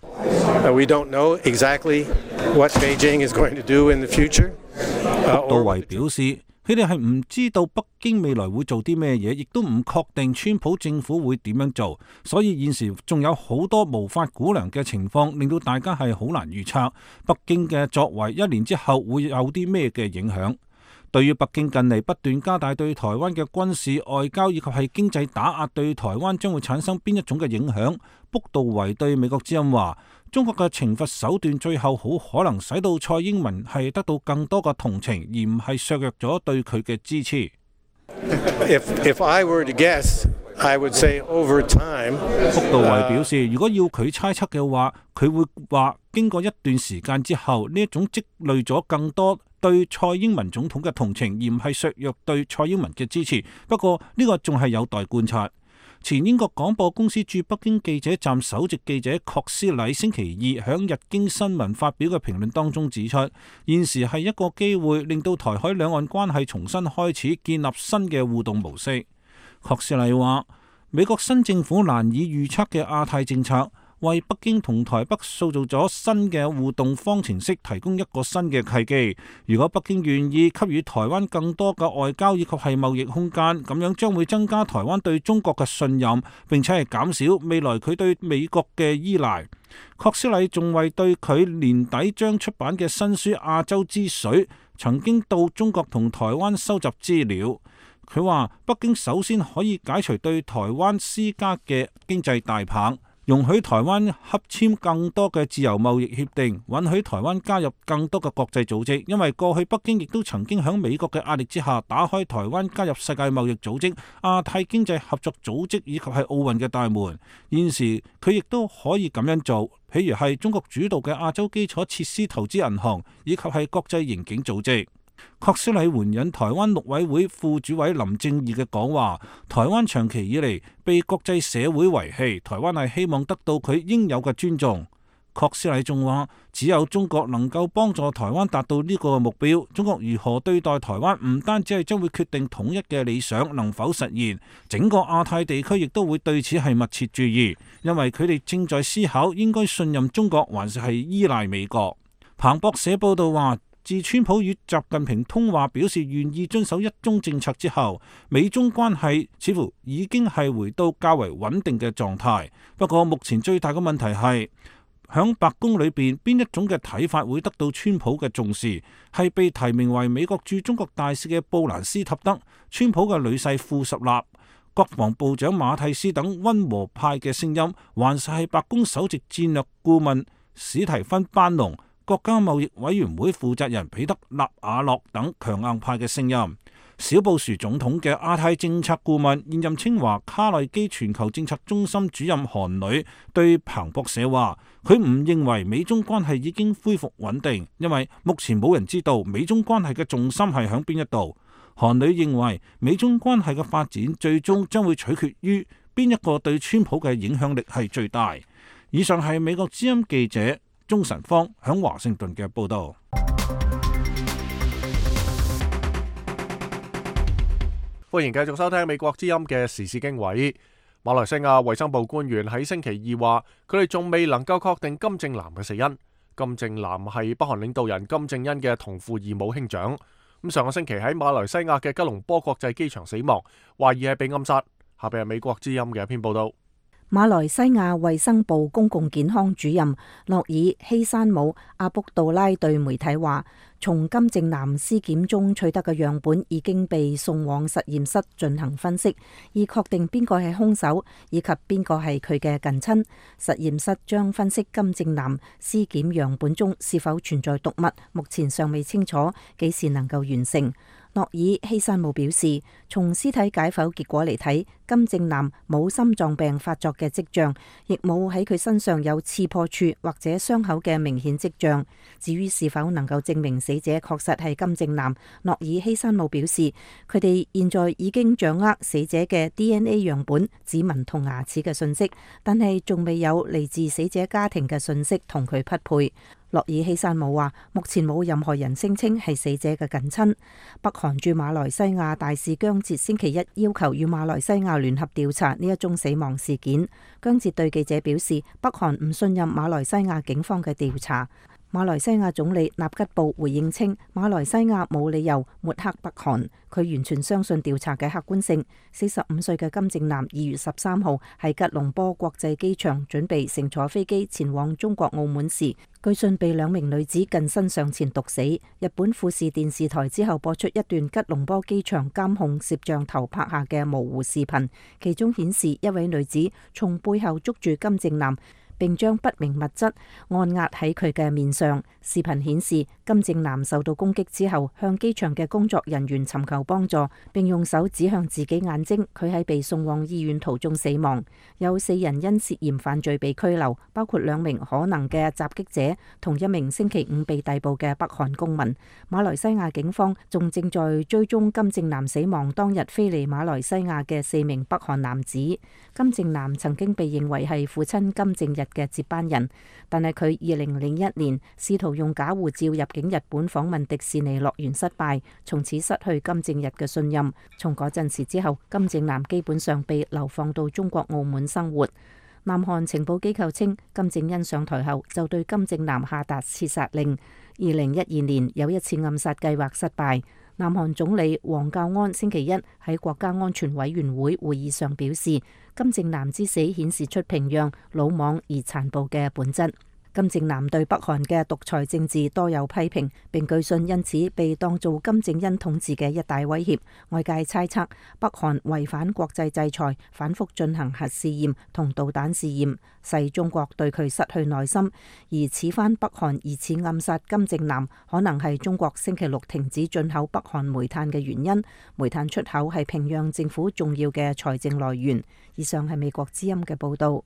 We don't know exactly what Beijing is going to do in the future. 卜道維表示，佢哋係唔知道北京未來會做啲咩嘢，亦都唔確定川普政府會點樣做，所以現時仲有好多無法估量嘅情況，令到大家係好難預測北京嘅作為一年之後會有啲咩嘅影響。對於北京近嚟不斷加大對台灣嘅軍事、外交以及係經濟打壓，對台灣將會產生邊一種嘅影響？卜道維對美國之音話，中國嘅懲罰手段最後好可能使到蔡英文係得到更多嘅同情，而唔係削弱咗對佢嘅支持。 If, if I were to guess, I would say over time. 卜道維表示，如果要佢猜測嘅話，佢會話經過一段時間之後，呢一種積累咗更多對蔡英文總統嘅同情，而唔係削弱對蔡英文嘅支持。不過呢個仲係有待觀察。前英國廣播公司駐北京記者站首席記者郝思禮星期二響日經新聞發表嘅評論當中指出，現時係一個機會令到台海兩岸關係重新開始建立新嘅互動模式。郝思禮話，美國新政府難以預測嘅亞太政策，為北京同台北塑造咗新嘅互動方程式提供一個新嘅契機。如果北京願意給予台灣更多嘅外交以及係貿易空間，咁樣將會增加台灣對中國嘅信任，並且係減少未來佢對美國嘅依賴。郝思禮仲為對佢年底將出版嘅新書《亞洲之水》曾經到中國同台灣收集資料。 佢話北京首先可以解除對台灣施加嘅經濟大棒，容許台灣洽簽更多嘅自由貿易協定，允許台灣加入更多嘅國際組織。因為過去北京亦都曾經喺美國嘅壓力之下，打開台灣加入世界貿易組織、亞太經濟合作組織以及係奧運嘅大門。現時佢亦都可以咁樣做，譬如係中國主導嘅亞洲基礎設施投資銀行，以及係國際刑警組織。郝思禮援引台灣陸委會副主委林正義嘅講話，台灣長期以嚟被國際社會遺棄，台灣係希望得到佢應有嘅尊重。郝思禮仲話，只有中國能夠幫助台灣達到呢個目標，中國如何對待台灣唔單止係將會決定統一嘅理想能否實現，整個亞太地區亦都會對此係密切注意，因為佢哋正在思考應該信任中國還是係依賴美國。彭博社報道話，自川普與習近平通話表示願意遵守一中政策之後，美中關係似乎已經係回到較為穩定嘅狀態。不過目前最大嘅問題係，響白宮裏邊邊一種嘅睇法會得到川普嘅重視，係被提名為美國駐中國大使嘅布蘭斯塔德、川普嘅女婿庫什納、國防部長馬蒂斯等溫和派嘅聲音，還是係白宮首席戰略顧問史提芬班農、國家貿易委員會負責人彼得納瓦諾等強硬派嘅聲音。小布殊總統嘅亞太政策顧問、現任清華卡內基全球政策中心主任韓磊對彭博社話，佢唔認為美中關係已經恢復穩定，因為目前冇人知道美中關係嘅重心係響邊一度。韓磊認為美中關係嘅發展最終將會取決於邊一個對川普嘅影響力係最大。以上係美國之音記者鍾晨芳響華盛頓嘅報道。 歡迎繼續收聽美國之音嘅時事經緯。馬來西亞衛生部官員喺星期二話，佢哋仲未能夠確定金正男嘅死因。金正男係北韓領導人金正恩嘅同父異母兄長。咁上個星期喺馬來西亞嘅吉隆坡國際機場死亡，懷疑係被暗殺。下邊係美國之音嘅一篇報道。 馬來西亞衛生部公共健康主任諾爾希山姆阿卜杜拉對媒體話，從金正男屍檢中取得嘅樣本已經被送往實驗室進行分析，以確定邊個係兇手以及邊個係佢嘅近親。實驗室將分析金正男屍檢樣本中是否存在毒物，目前尚未清楚幾時能夠完成。諾爾希山姆表示，從屍體解剖結果嚟睇，金正男冇心臟病發作嘅跡象，亦冇喺佢身上有刺破處或者傷口嘅明顯跡象。至於是否能夠證明死者確實係金正男，諾爾希山姆表示，佢哋現在已經掌握死者嘅 D N A 樣本、指紋同牙齒嘅信息，但係仲未有嚟自死者家庭嘅信息同佢匹配。諾爾希山姆話，目前冇任何人聲稱係死者嘅近親。北韓駐馬來西亞大使姜捷星期一要求與馬來西亞聯合調查呢一宗死亡事件。姜捷對記者表示，北韓唔信任馬來西亞警方嘅調查。馬來西亞總理納吉布回應稱，馬來西亞冇理由抹黑北韓，佢完全相信調查嘅客觀性。四十五歲嘅金正男二月十三號喺吉隆坡國際機場準備乘坐飛機前往中國澳門時，據信被兩名女子近身上前毒死。日本富士電視台之後播出一段吉隆坡機場監控攝像頭拍下嘅模糊視頻，其中顯示一位女子從背後捉住金正男，並將不明物質按壓喺佢嘅面上。視頻顯示金正男受到攻擊之後，向機場嘅工作人員尋求幫助，並用手指向自己眼睛。佢喺被送往醫院途中死亡。有四人因涉嫌犯罪被拘留，包括兩名可能嘅襲擊者同一名星期五被逮捕嘅北韓公民。馬來西亞警方仲正在追蹤金正男死亡當日飛嚟馬來西亞嘅四名北韓男子。金正男曾經被認為係父親金正日嘅接班人，但係佢二零零一年試圖用假護照入境日本訪問迪士尼樂園失敗，從此失去金正日嘅信任。從嗰陣時之後，金正男基本上被流放到中國澳門生活。南韓情報機構稱，金正恩上台後就對金正男下達刺殺令。二零一二年有一次暗殺計劃失敗。南韓總理黃教安星期一喺國家安全委員會會議上表示，金正男之死顯示出平壤魯莽而殘暴嘅本質。 金正男對北韓嘅獨裁政治多有批評，並據信因此被當做金正恩統治嘅一大威脅。外界猜測北韓違反國際制裁，反覆進行核試驗同導彈試驗，使中國對佢失去耐心。而此番北韓疑似暗殺金正男，可能係中國星期六停止進口北韓煤炭嘅原因。煤炭出口係平壤政府重要嘅財政來源。以上係美國之音嘅報導。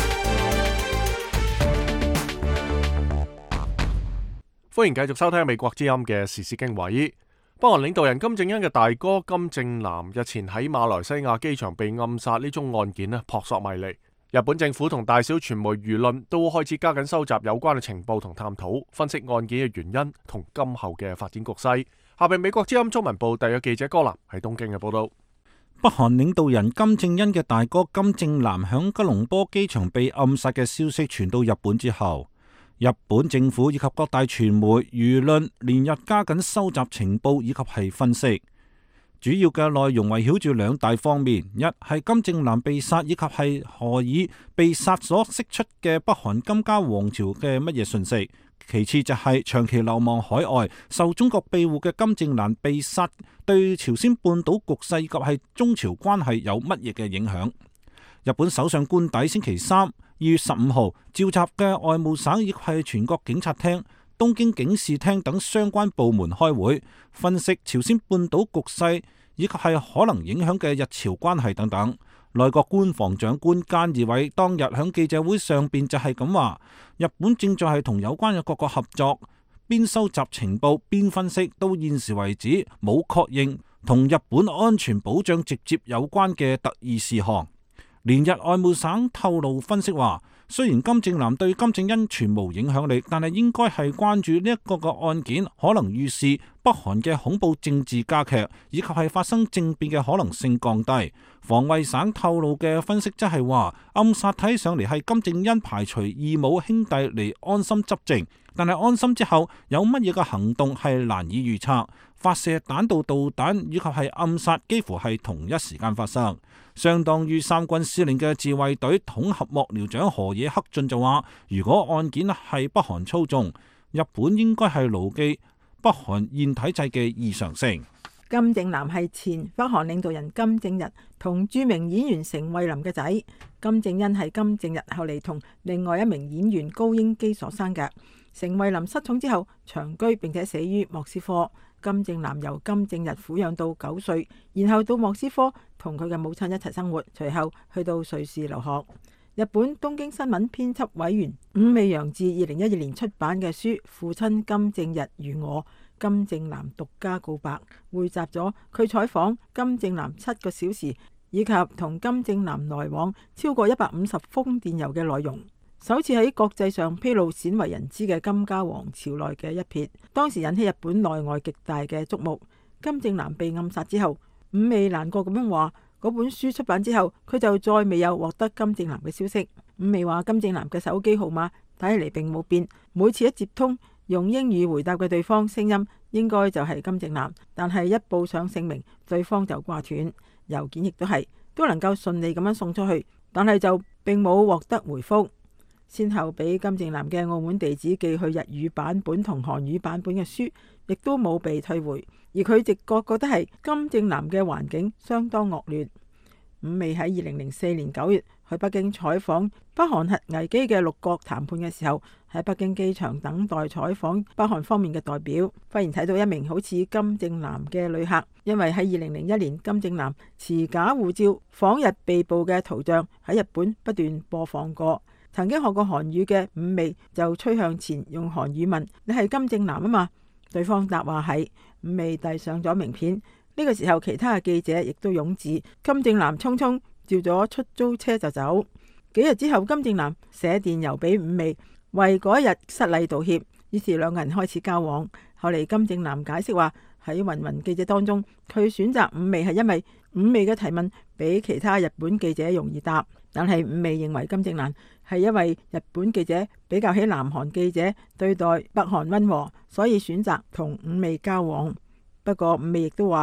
歡迎繼續收聽美國之音嘅時事經緯。北韓領導人金正恩嘅大哥金正男日前喺馬來西亞機場被暗殺呢宗案件咧，撲朔迷離。日本政府同大小傳媒輿論都開始加緊收集有關嘅情報同探討，分析案件嘅原因同今後嘅發展局勢。下邊美國之音中文部特約記者柯南喺東京嘅報道。 北韓領導人金正恩嘅大哥金正男響吉隆坡機場被暗殺嘅消息傳到日本之後，日本政府以及各大傳媒輿論連日加緊收集情報以及係分析，主要嘅內容圍繞住兩大方面：一係金正男被殺，以及係何以被殺所釋出嘅北韓金家王朝嘅乜嘢訊息；其次就係長期流亡海外、受中國庇護嘅金正男被殺，對朝鮮半島局勢以及係中朝關係有乜嘢嘅影響。日本首相官邸星期三二月十五號召集嘅外務省亦係全國警察廳、東京警視廳等相關部門開會，分析朝鮮半島局勢以及係可能影響嘅日朝關係等等。內閣官房長官菅義偉當日喺記者會上邊就係咁話，日本正在係同有關嘅各個合作，邊收集情報邊分析，到現時為止冇確認同日本安全保障直接有關嘅特異事項。連日外務省透露分析話，雖然金正男對金正恩全無影響力，但係應該係關注呢一個個案件可能預示北韓嘅恐怖政治加劇，以及係發生政變嘅可能性降低。防衛省透露嘅分析則係話，暗殺睇上嚟係金正恩排除義母兄弟嚟安心執政，但係安心之後有乜嘢嘅行動係難以預測。發射彈道導彈以及係暗殺幾乎係同一時間發生。相當於三軍司令嘅自衛隊統合幕僚長河野克俊就話，如果案件係北韓操縱，日本應該係牢記北韓現體制嘅異常性。 金正男係前北韓領導人金正日同著名演員成惠林嘅仔，金正恩係金正日後嚟同另外一名演員高英基所生嘅。成惠林失寵之後長居並且死於莫斯科，金正男由金正日撫養到九歲，然後到莫斯科同佢嘅母親一齊生活，隨後去到瑞士留學。日本東京新聞編輯委員五味洋治二零一二年出版嘅書《父親金正日與我：金正男獨家告白》匯集咗佢採訪金正男七個小時，以及同金正男來往超過一百五十封電郵嘅內容。首次喺國際上披露鮮為人知嘅金家王朝內嘅一撇，當時引起日本內外極大嘅矚目。金正男被暗殺之後，五味難過咁樣話，嗰本書出版之後，佢就再未有獲得金正男嘅消息。五味話金正男嘅手機號碼睇起嚟並冇變，每次一接通，用英語回答嘅對方聲音應該就係金正男，但係一報上姓名，對方就掛斷。郵件亦都係都能夠順利咁樣送出去，但係就並冇獲得回覆。先後俾金正男嘅澳門地址寄去日語版本同韓語版本嘅書，亦都冇被退回。而佢直覺覺得係金正男嘅環境相當惡劣。五味喺二零零四年九月去北京採訪北韓核危機嘅六國談判嘅時候，喺北京機場等待採訪北韓方面嘅代表，忽然睇到一名好似金正男嘅旅客，因為喺二零零一年金正男持假護照訪日被捕嘅圖像喺日本不斷播放過。曾經學過韓語嘅五味就吹向前用韓語問：你係金正男啊嘛？對方答話係。五味遞上咗名片。呢個時候其他嘅記者亦都湧至，金正男匆匆叫咗出租車就走。幾日之後，金正男寫電郵俾五味，為嗰一日失禮道歉，於是兩個人開始交往。後嚟金正男解釋話，喺芸芸記者當中，佢選擇五味係因為五味嘅提問比其他日本記者容易答，但係五味認為金正男係因為日本記者比較起南韓記者對待北韓溫和，所以選擇同五味交往。不過五味亦都話，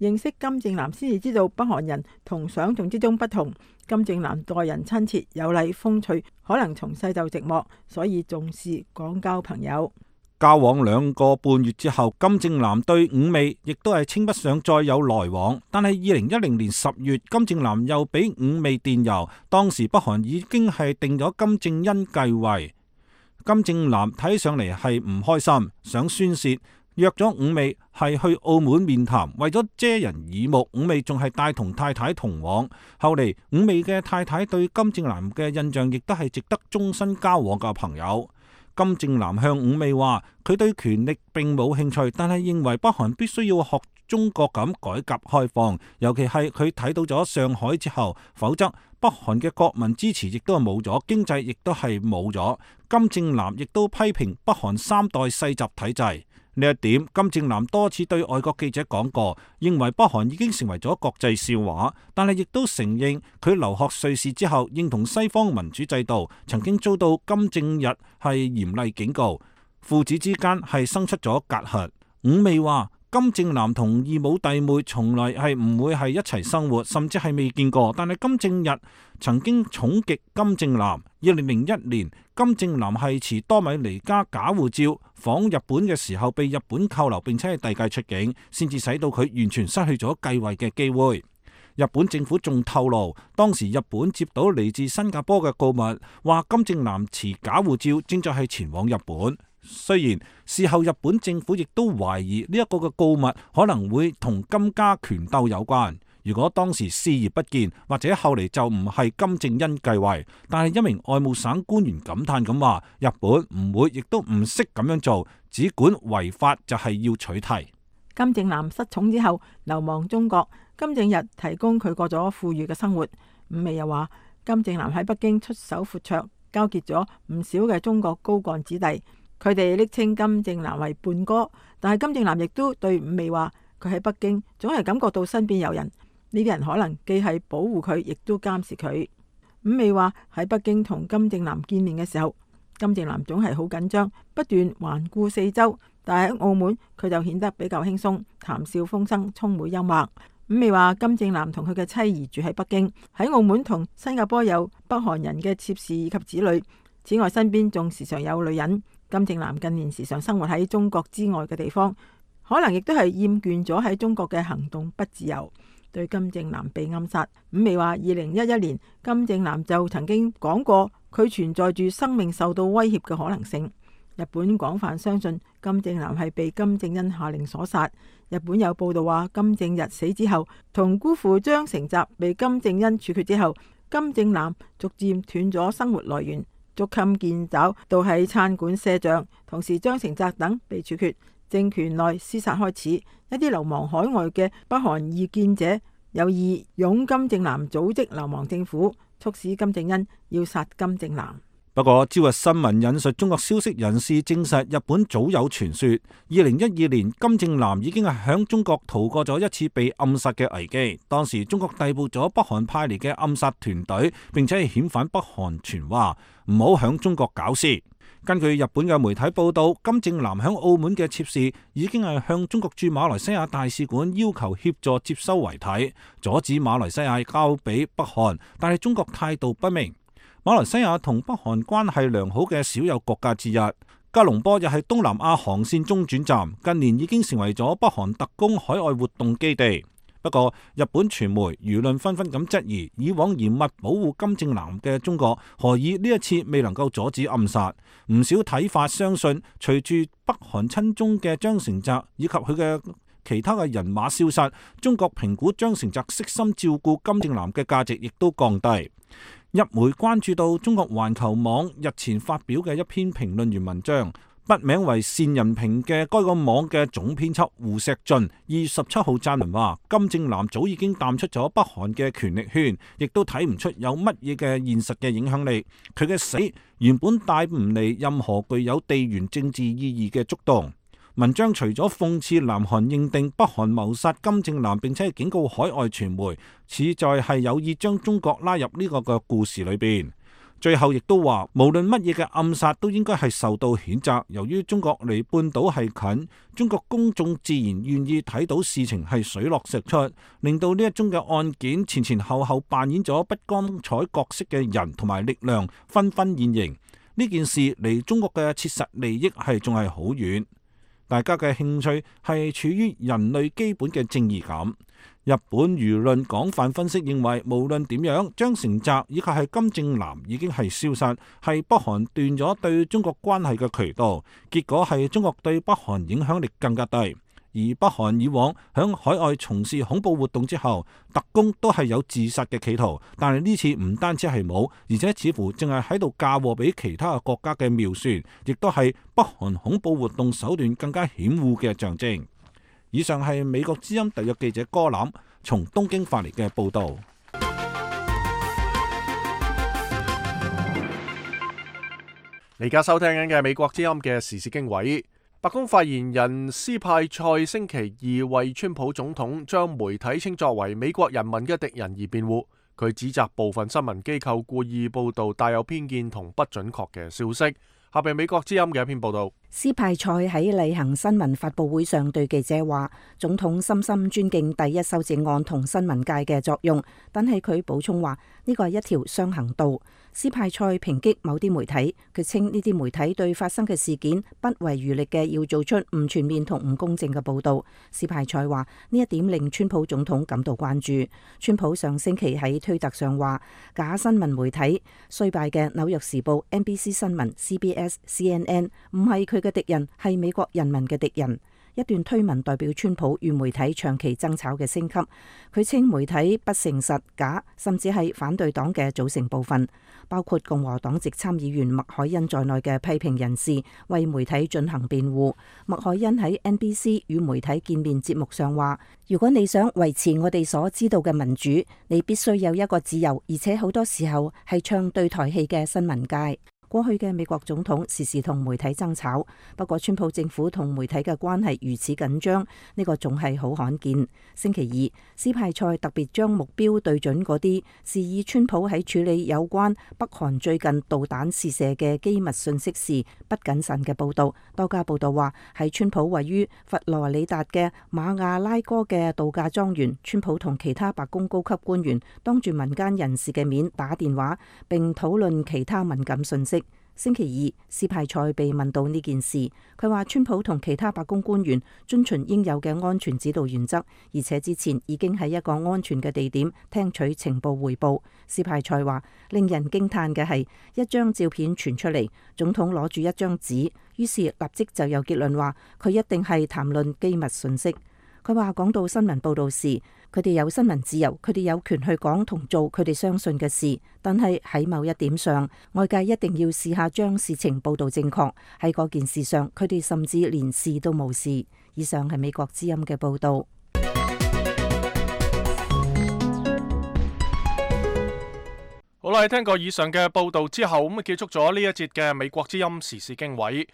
認識金正男先至知道北韓人同想象之中不同。金正男待人親切有禮風趣，可能從細就寂寞，所以重視廣交朋友。 交往兩個半月之後，金正男對五味亦都係稱不上再有來往。但係二零一零年十月，金正男又俾五味電郵，當時北韓已經係定咗金正恩繼位。金正男睇上嚟係唔開心，想宣泄，約咗五味係去澳門面談，為咗遮人耳目，五味仲係帶同太太同往。後嚟五味嘅太太對金正男嘅印象亦都係值得終身交往嘅朋友。金正男向五味話，佢對權力並冇興趣，但係認為北韓必須要學中國咁改革開放，尤其係佢睇到咗上海之後，否則北韓嘅國民支持亦都係冇咗，經濟亦都係冇咗。金正男亦都批評北韓三代世襲體制。呢一點，金正男多次對外國記者講過，認為北韓已經成為咗國際笑話，但係亦都承認佢留學瑞士之後，認同西方民主制度，曾經遭到金正日係嚴厲警告，父子之間係生出咗隔閡。五味話，金正男同異母弟妹從來係唔會係一齊生活，甚至係未見過。但係金正日曾經寵極金正男。二零零一年，金正男係持多米尼加假護照訪日本嘅時候，被日本扣留，並且係遞解出境，先至使到佢完全失去咗繼位嘅機會。日本政府仲透露，當時日本接到嚟自新加坡嘅告密，話金正男持假護照正在係前往日本。雖然事後日本政府亦都懷疑呢一個嘅告密可能會同金家權鬥有關。如果當時視而不見，或者後嚟就唔係金正恩繼位，但係一名外務省官員感嘆咁話，日本唔會亦都唔識咁樣做，只管違法就係要取締。 金正男失寵之後流亡中國，金正日提供佢過咗富裕嘅生活。五味又話，金正男喺北京出手闊綽，交結咗唔少嘅中國高幹子弟，佢哋昵稱金正男為叛哥。但係金正男亦都對五味話，佢喺北京總係感覺到身邊有人，呢啲人可能既係保護佢，亦都監視佢。五味話喺北京同金正男見面嘅時候，金正男總係好緊張，不斷環顧四周。但係喺澳門，佢就顯得比較輕鬆，談笑風生，充滿幽默。五味話金正男同佢嘅妻兒住喺北京，喺澳門同新加坡有北韓人嘅妾侍以及子女。此外，身邊仲時常有女人。金正男近年時常生活喺中國之外嘅地方，可能亦都係厭倦咗喺中國嘅行動不自由。對金正男被暗殺，五味話二零一一年金正男就曾經講過佢存在住生命受到威脅嘅可能性。日本廣泛相信金正男係被金正恩下令所殺。日本有報道話，金正日死之後，同姑父張成澤被金正恩處決之後，金正男逐漸斷咗生活來源，捉襟見肘到喺餐館賒賬。同時張成澤等被處決，政權內廝殺開始。一啲流亡海外嘅北韓異見者有意擁金正男組織流亡政府，促使金正恩要殺金正男。 不過，朝日新聞引述中國消息人士證實，日本早有傳說，二零一二年金正男已經係響中國逃過咗一次被暗殺嘅危機。當時中國逮捕咗北韓派嚟嘅暗殺團隊，並且係遣返北韓，傳話唔好響中國搞事。根據日本嘅媒體報道，金正男響澳門嘅妾侍已經係向中國駐馬來西亞大使館要求協助接收遺體，阻止馬來西亞交俾北韓，但係中國態度不明。馬來西亞同北韓關係良好嘅少有國家之一，吉隆坡又係東南亞航線中轉站，近年已經成為咗北韓特工海外活動基地。不過，日本傳媒輿論紛紛咁質疑，以往嚴密保護金正男嘅中國，何以呢一次未能夠阻止暗殺？唔少睇法相信，隨住北韓親中嘅張成澤以及佢嘅其他嘅人馬消失，中國評估張成澤悉心照顧金正男嘅價值亦都降低。日媒關注到中國環球網日前發表嘅一篇評論員文章，筆名為善人評嘅該個網嘅總編輯胡錫進二月十七號撰文話，金正男早已經淡出咗北韓嘅權力圈，亦都睇唔出有乜嘢嘅現實嘅影響力。佢嘅死原本帶唔嚟任何具有地緣政治意義嘅觸動。文章除咗諷刺南韓認定北韓謀殺金正男，並且係警告海外傳媒，似在係有意將中國拉入呢個嘅故事裏邊。 最後亦都話，無論乜嘢嘅暗殺都應該係受到譴責。由於中國離半島係近，中國公眾自然願意睇到事情係水落石出，令到呢一宗嘅案件前前後後扮演咗不光彩角色嘅人同埋力量紛紛現形。呢件事離中國嘅切實利益係仲係好遠。大家嘅興趣係處於人類基本嘅正義感。日本輿論廣泛分析認為，無論點樣，張成澤以及係金正男已經係消失，係北韓斷咗對中國關係嘅渠道，結果係中國對北韓影響力更加低。而北韓以往響海外從事恐怖活動之後，特工都係有自殺嘅企圖，但係呢次唔單止係冇，而且似乎正係喺度嫁禍俾其他國家嘅妙算，亦都係北韓恐怖活動手段更加險惡嘅象徵。以上係美國之音特約記者哥林從東京發嚟嘅報導。 你而家收聽緊嘅美國之音嘅時事經緯。白宮發言人斯派塞星期二為川普總統將媒體稱作為美國人民嘅敵人而辯護，佢指責部分新聞機構故意報導帶有偏見同不準確嘅消息。下邊美國之音嘅一篇報導。 斯派塞喺例行新聞發佈會上對記者話，總統深深尊敬第一修正案同新聞界嘅作用，但係佢補充話呢個係一條雙行道。斯派塞抨擊某啲媒體，佢稱呢啲媒體對發生嘅事件不遺餘力嘅要做出唔全面同唔公正嘅報導。斯派塞話呢一點令川普總統感到關注。川普上星期喺推特上話，假新聞媒體衰敗嘅紐約時報、N B C 新聞、C B S、C N N 唔係佢嘅敵人，係美國人民嘅敵人。一段推文代表川普與媒體長期爭吵嘅升級。佢稱媒體不誠實、假，甚至係反對黨嘅組成部分，包括共和黨籍參議員麥凱恩在內嘅批評人士為媒體進行辯護。麥凱恩喺 N B C 與媒體見面節目上話，如果你想維持我哋所知道嘅民主，你必須有一個自由，而且好多時候係唱對台戲嘅新聞界。過去嘅美國總統時時同媒體爭吵，不過川普政府同媒體嘅關係如此緊張，呢個仲係好罕見。星期二，斯派塞特別將目標對準嗰啲示意川普喺處理有關北韓最近導彈試射嘅機密信息時不謹慎嘅報導。多家報導話，喺川普位於佛羅里達嘅馬亞拉哥嘅度假莊園，川普同其他白宮高級官員當住民間人士嘅面打電話並討論其他敏感信息。星期二，斯派塞被問到呢件事，佢話川普同其他白宮官員遵循應有嘅安全指導原則，而且之前已經喺一個安全嘅地點聽取情報匯報。斯派塞話，令人驚嘆嘅係一張照片傳出嚟，總統攞住一張紙，於是立即就有結論話佢一定係談論機密信息。佢話講到新聞報導時，佢哋有新聞自由，佢哋有權去講同做佢哋相信嘅事，但係喺某一點上，外界一定要試下將事情報導正確。喺嗰件事上，佢哋甚至連試都冇試。以上係美國之音嘅報導。 好啦，聽過以上嘅報導之後，咁啊結束咗呢一節嘅美國之音時事經緯。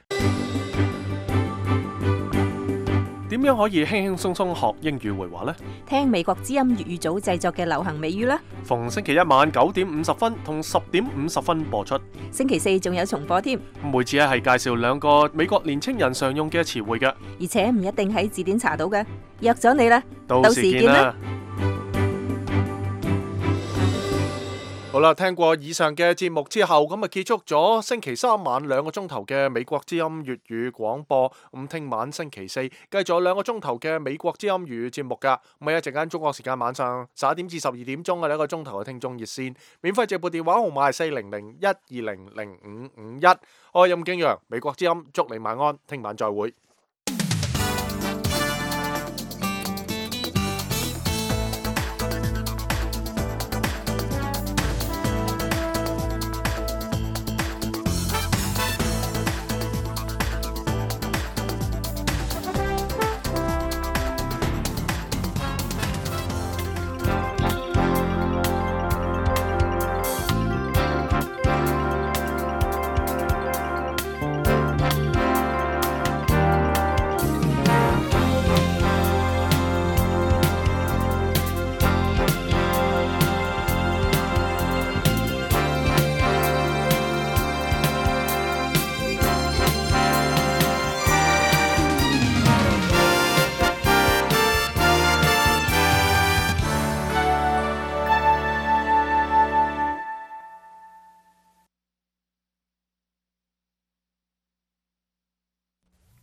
點樣可以輕輕鬆鬆學英語會話呢？ 聽美國之音粵語組製作嘅流行美語啦！ 逢星期一晚九點五十分同十點五十分播出。 星期四仲有重播添。 每次咧係介紹兩個美國年青人常用嘅詞彙嘅， 而且唔一定喺字典查到嘅。約咗你啦， 到時見啦！好啦，聽過以上嘅節目之後，咁啊結束咗星期三晚兩個鐘頭嘅美國之音粵語廣播。咁聽晚星期四繼續有兩個鐘頭嘅美國之音粵語節目噶。咁啊一陣間中國時間晚上十一點至十二點鐘嘅一個鐘頭嘅聽眾熱線，免費直撥電話號碼係四零零一二零零五五一。我係任敬陽，美國之音，祝你晚安，聽晚再會。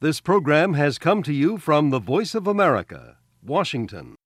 This program has come to you from the Voice of America, Washington.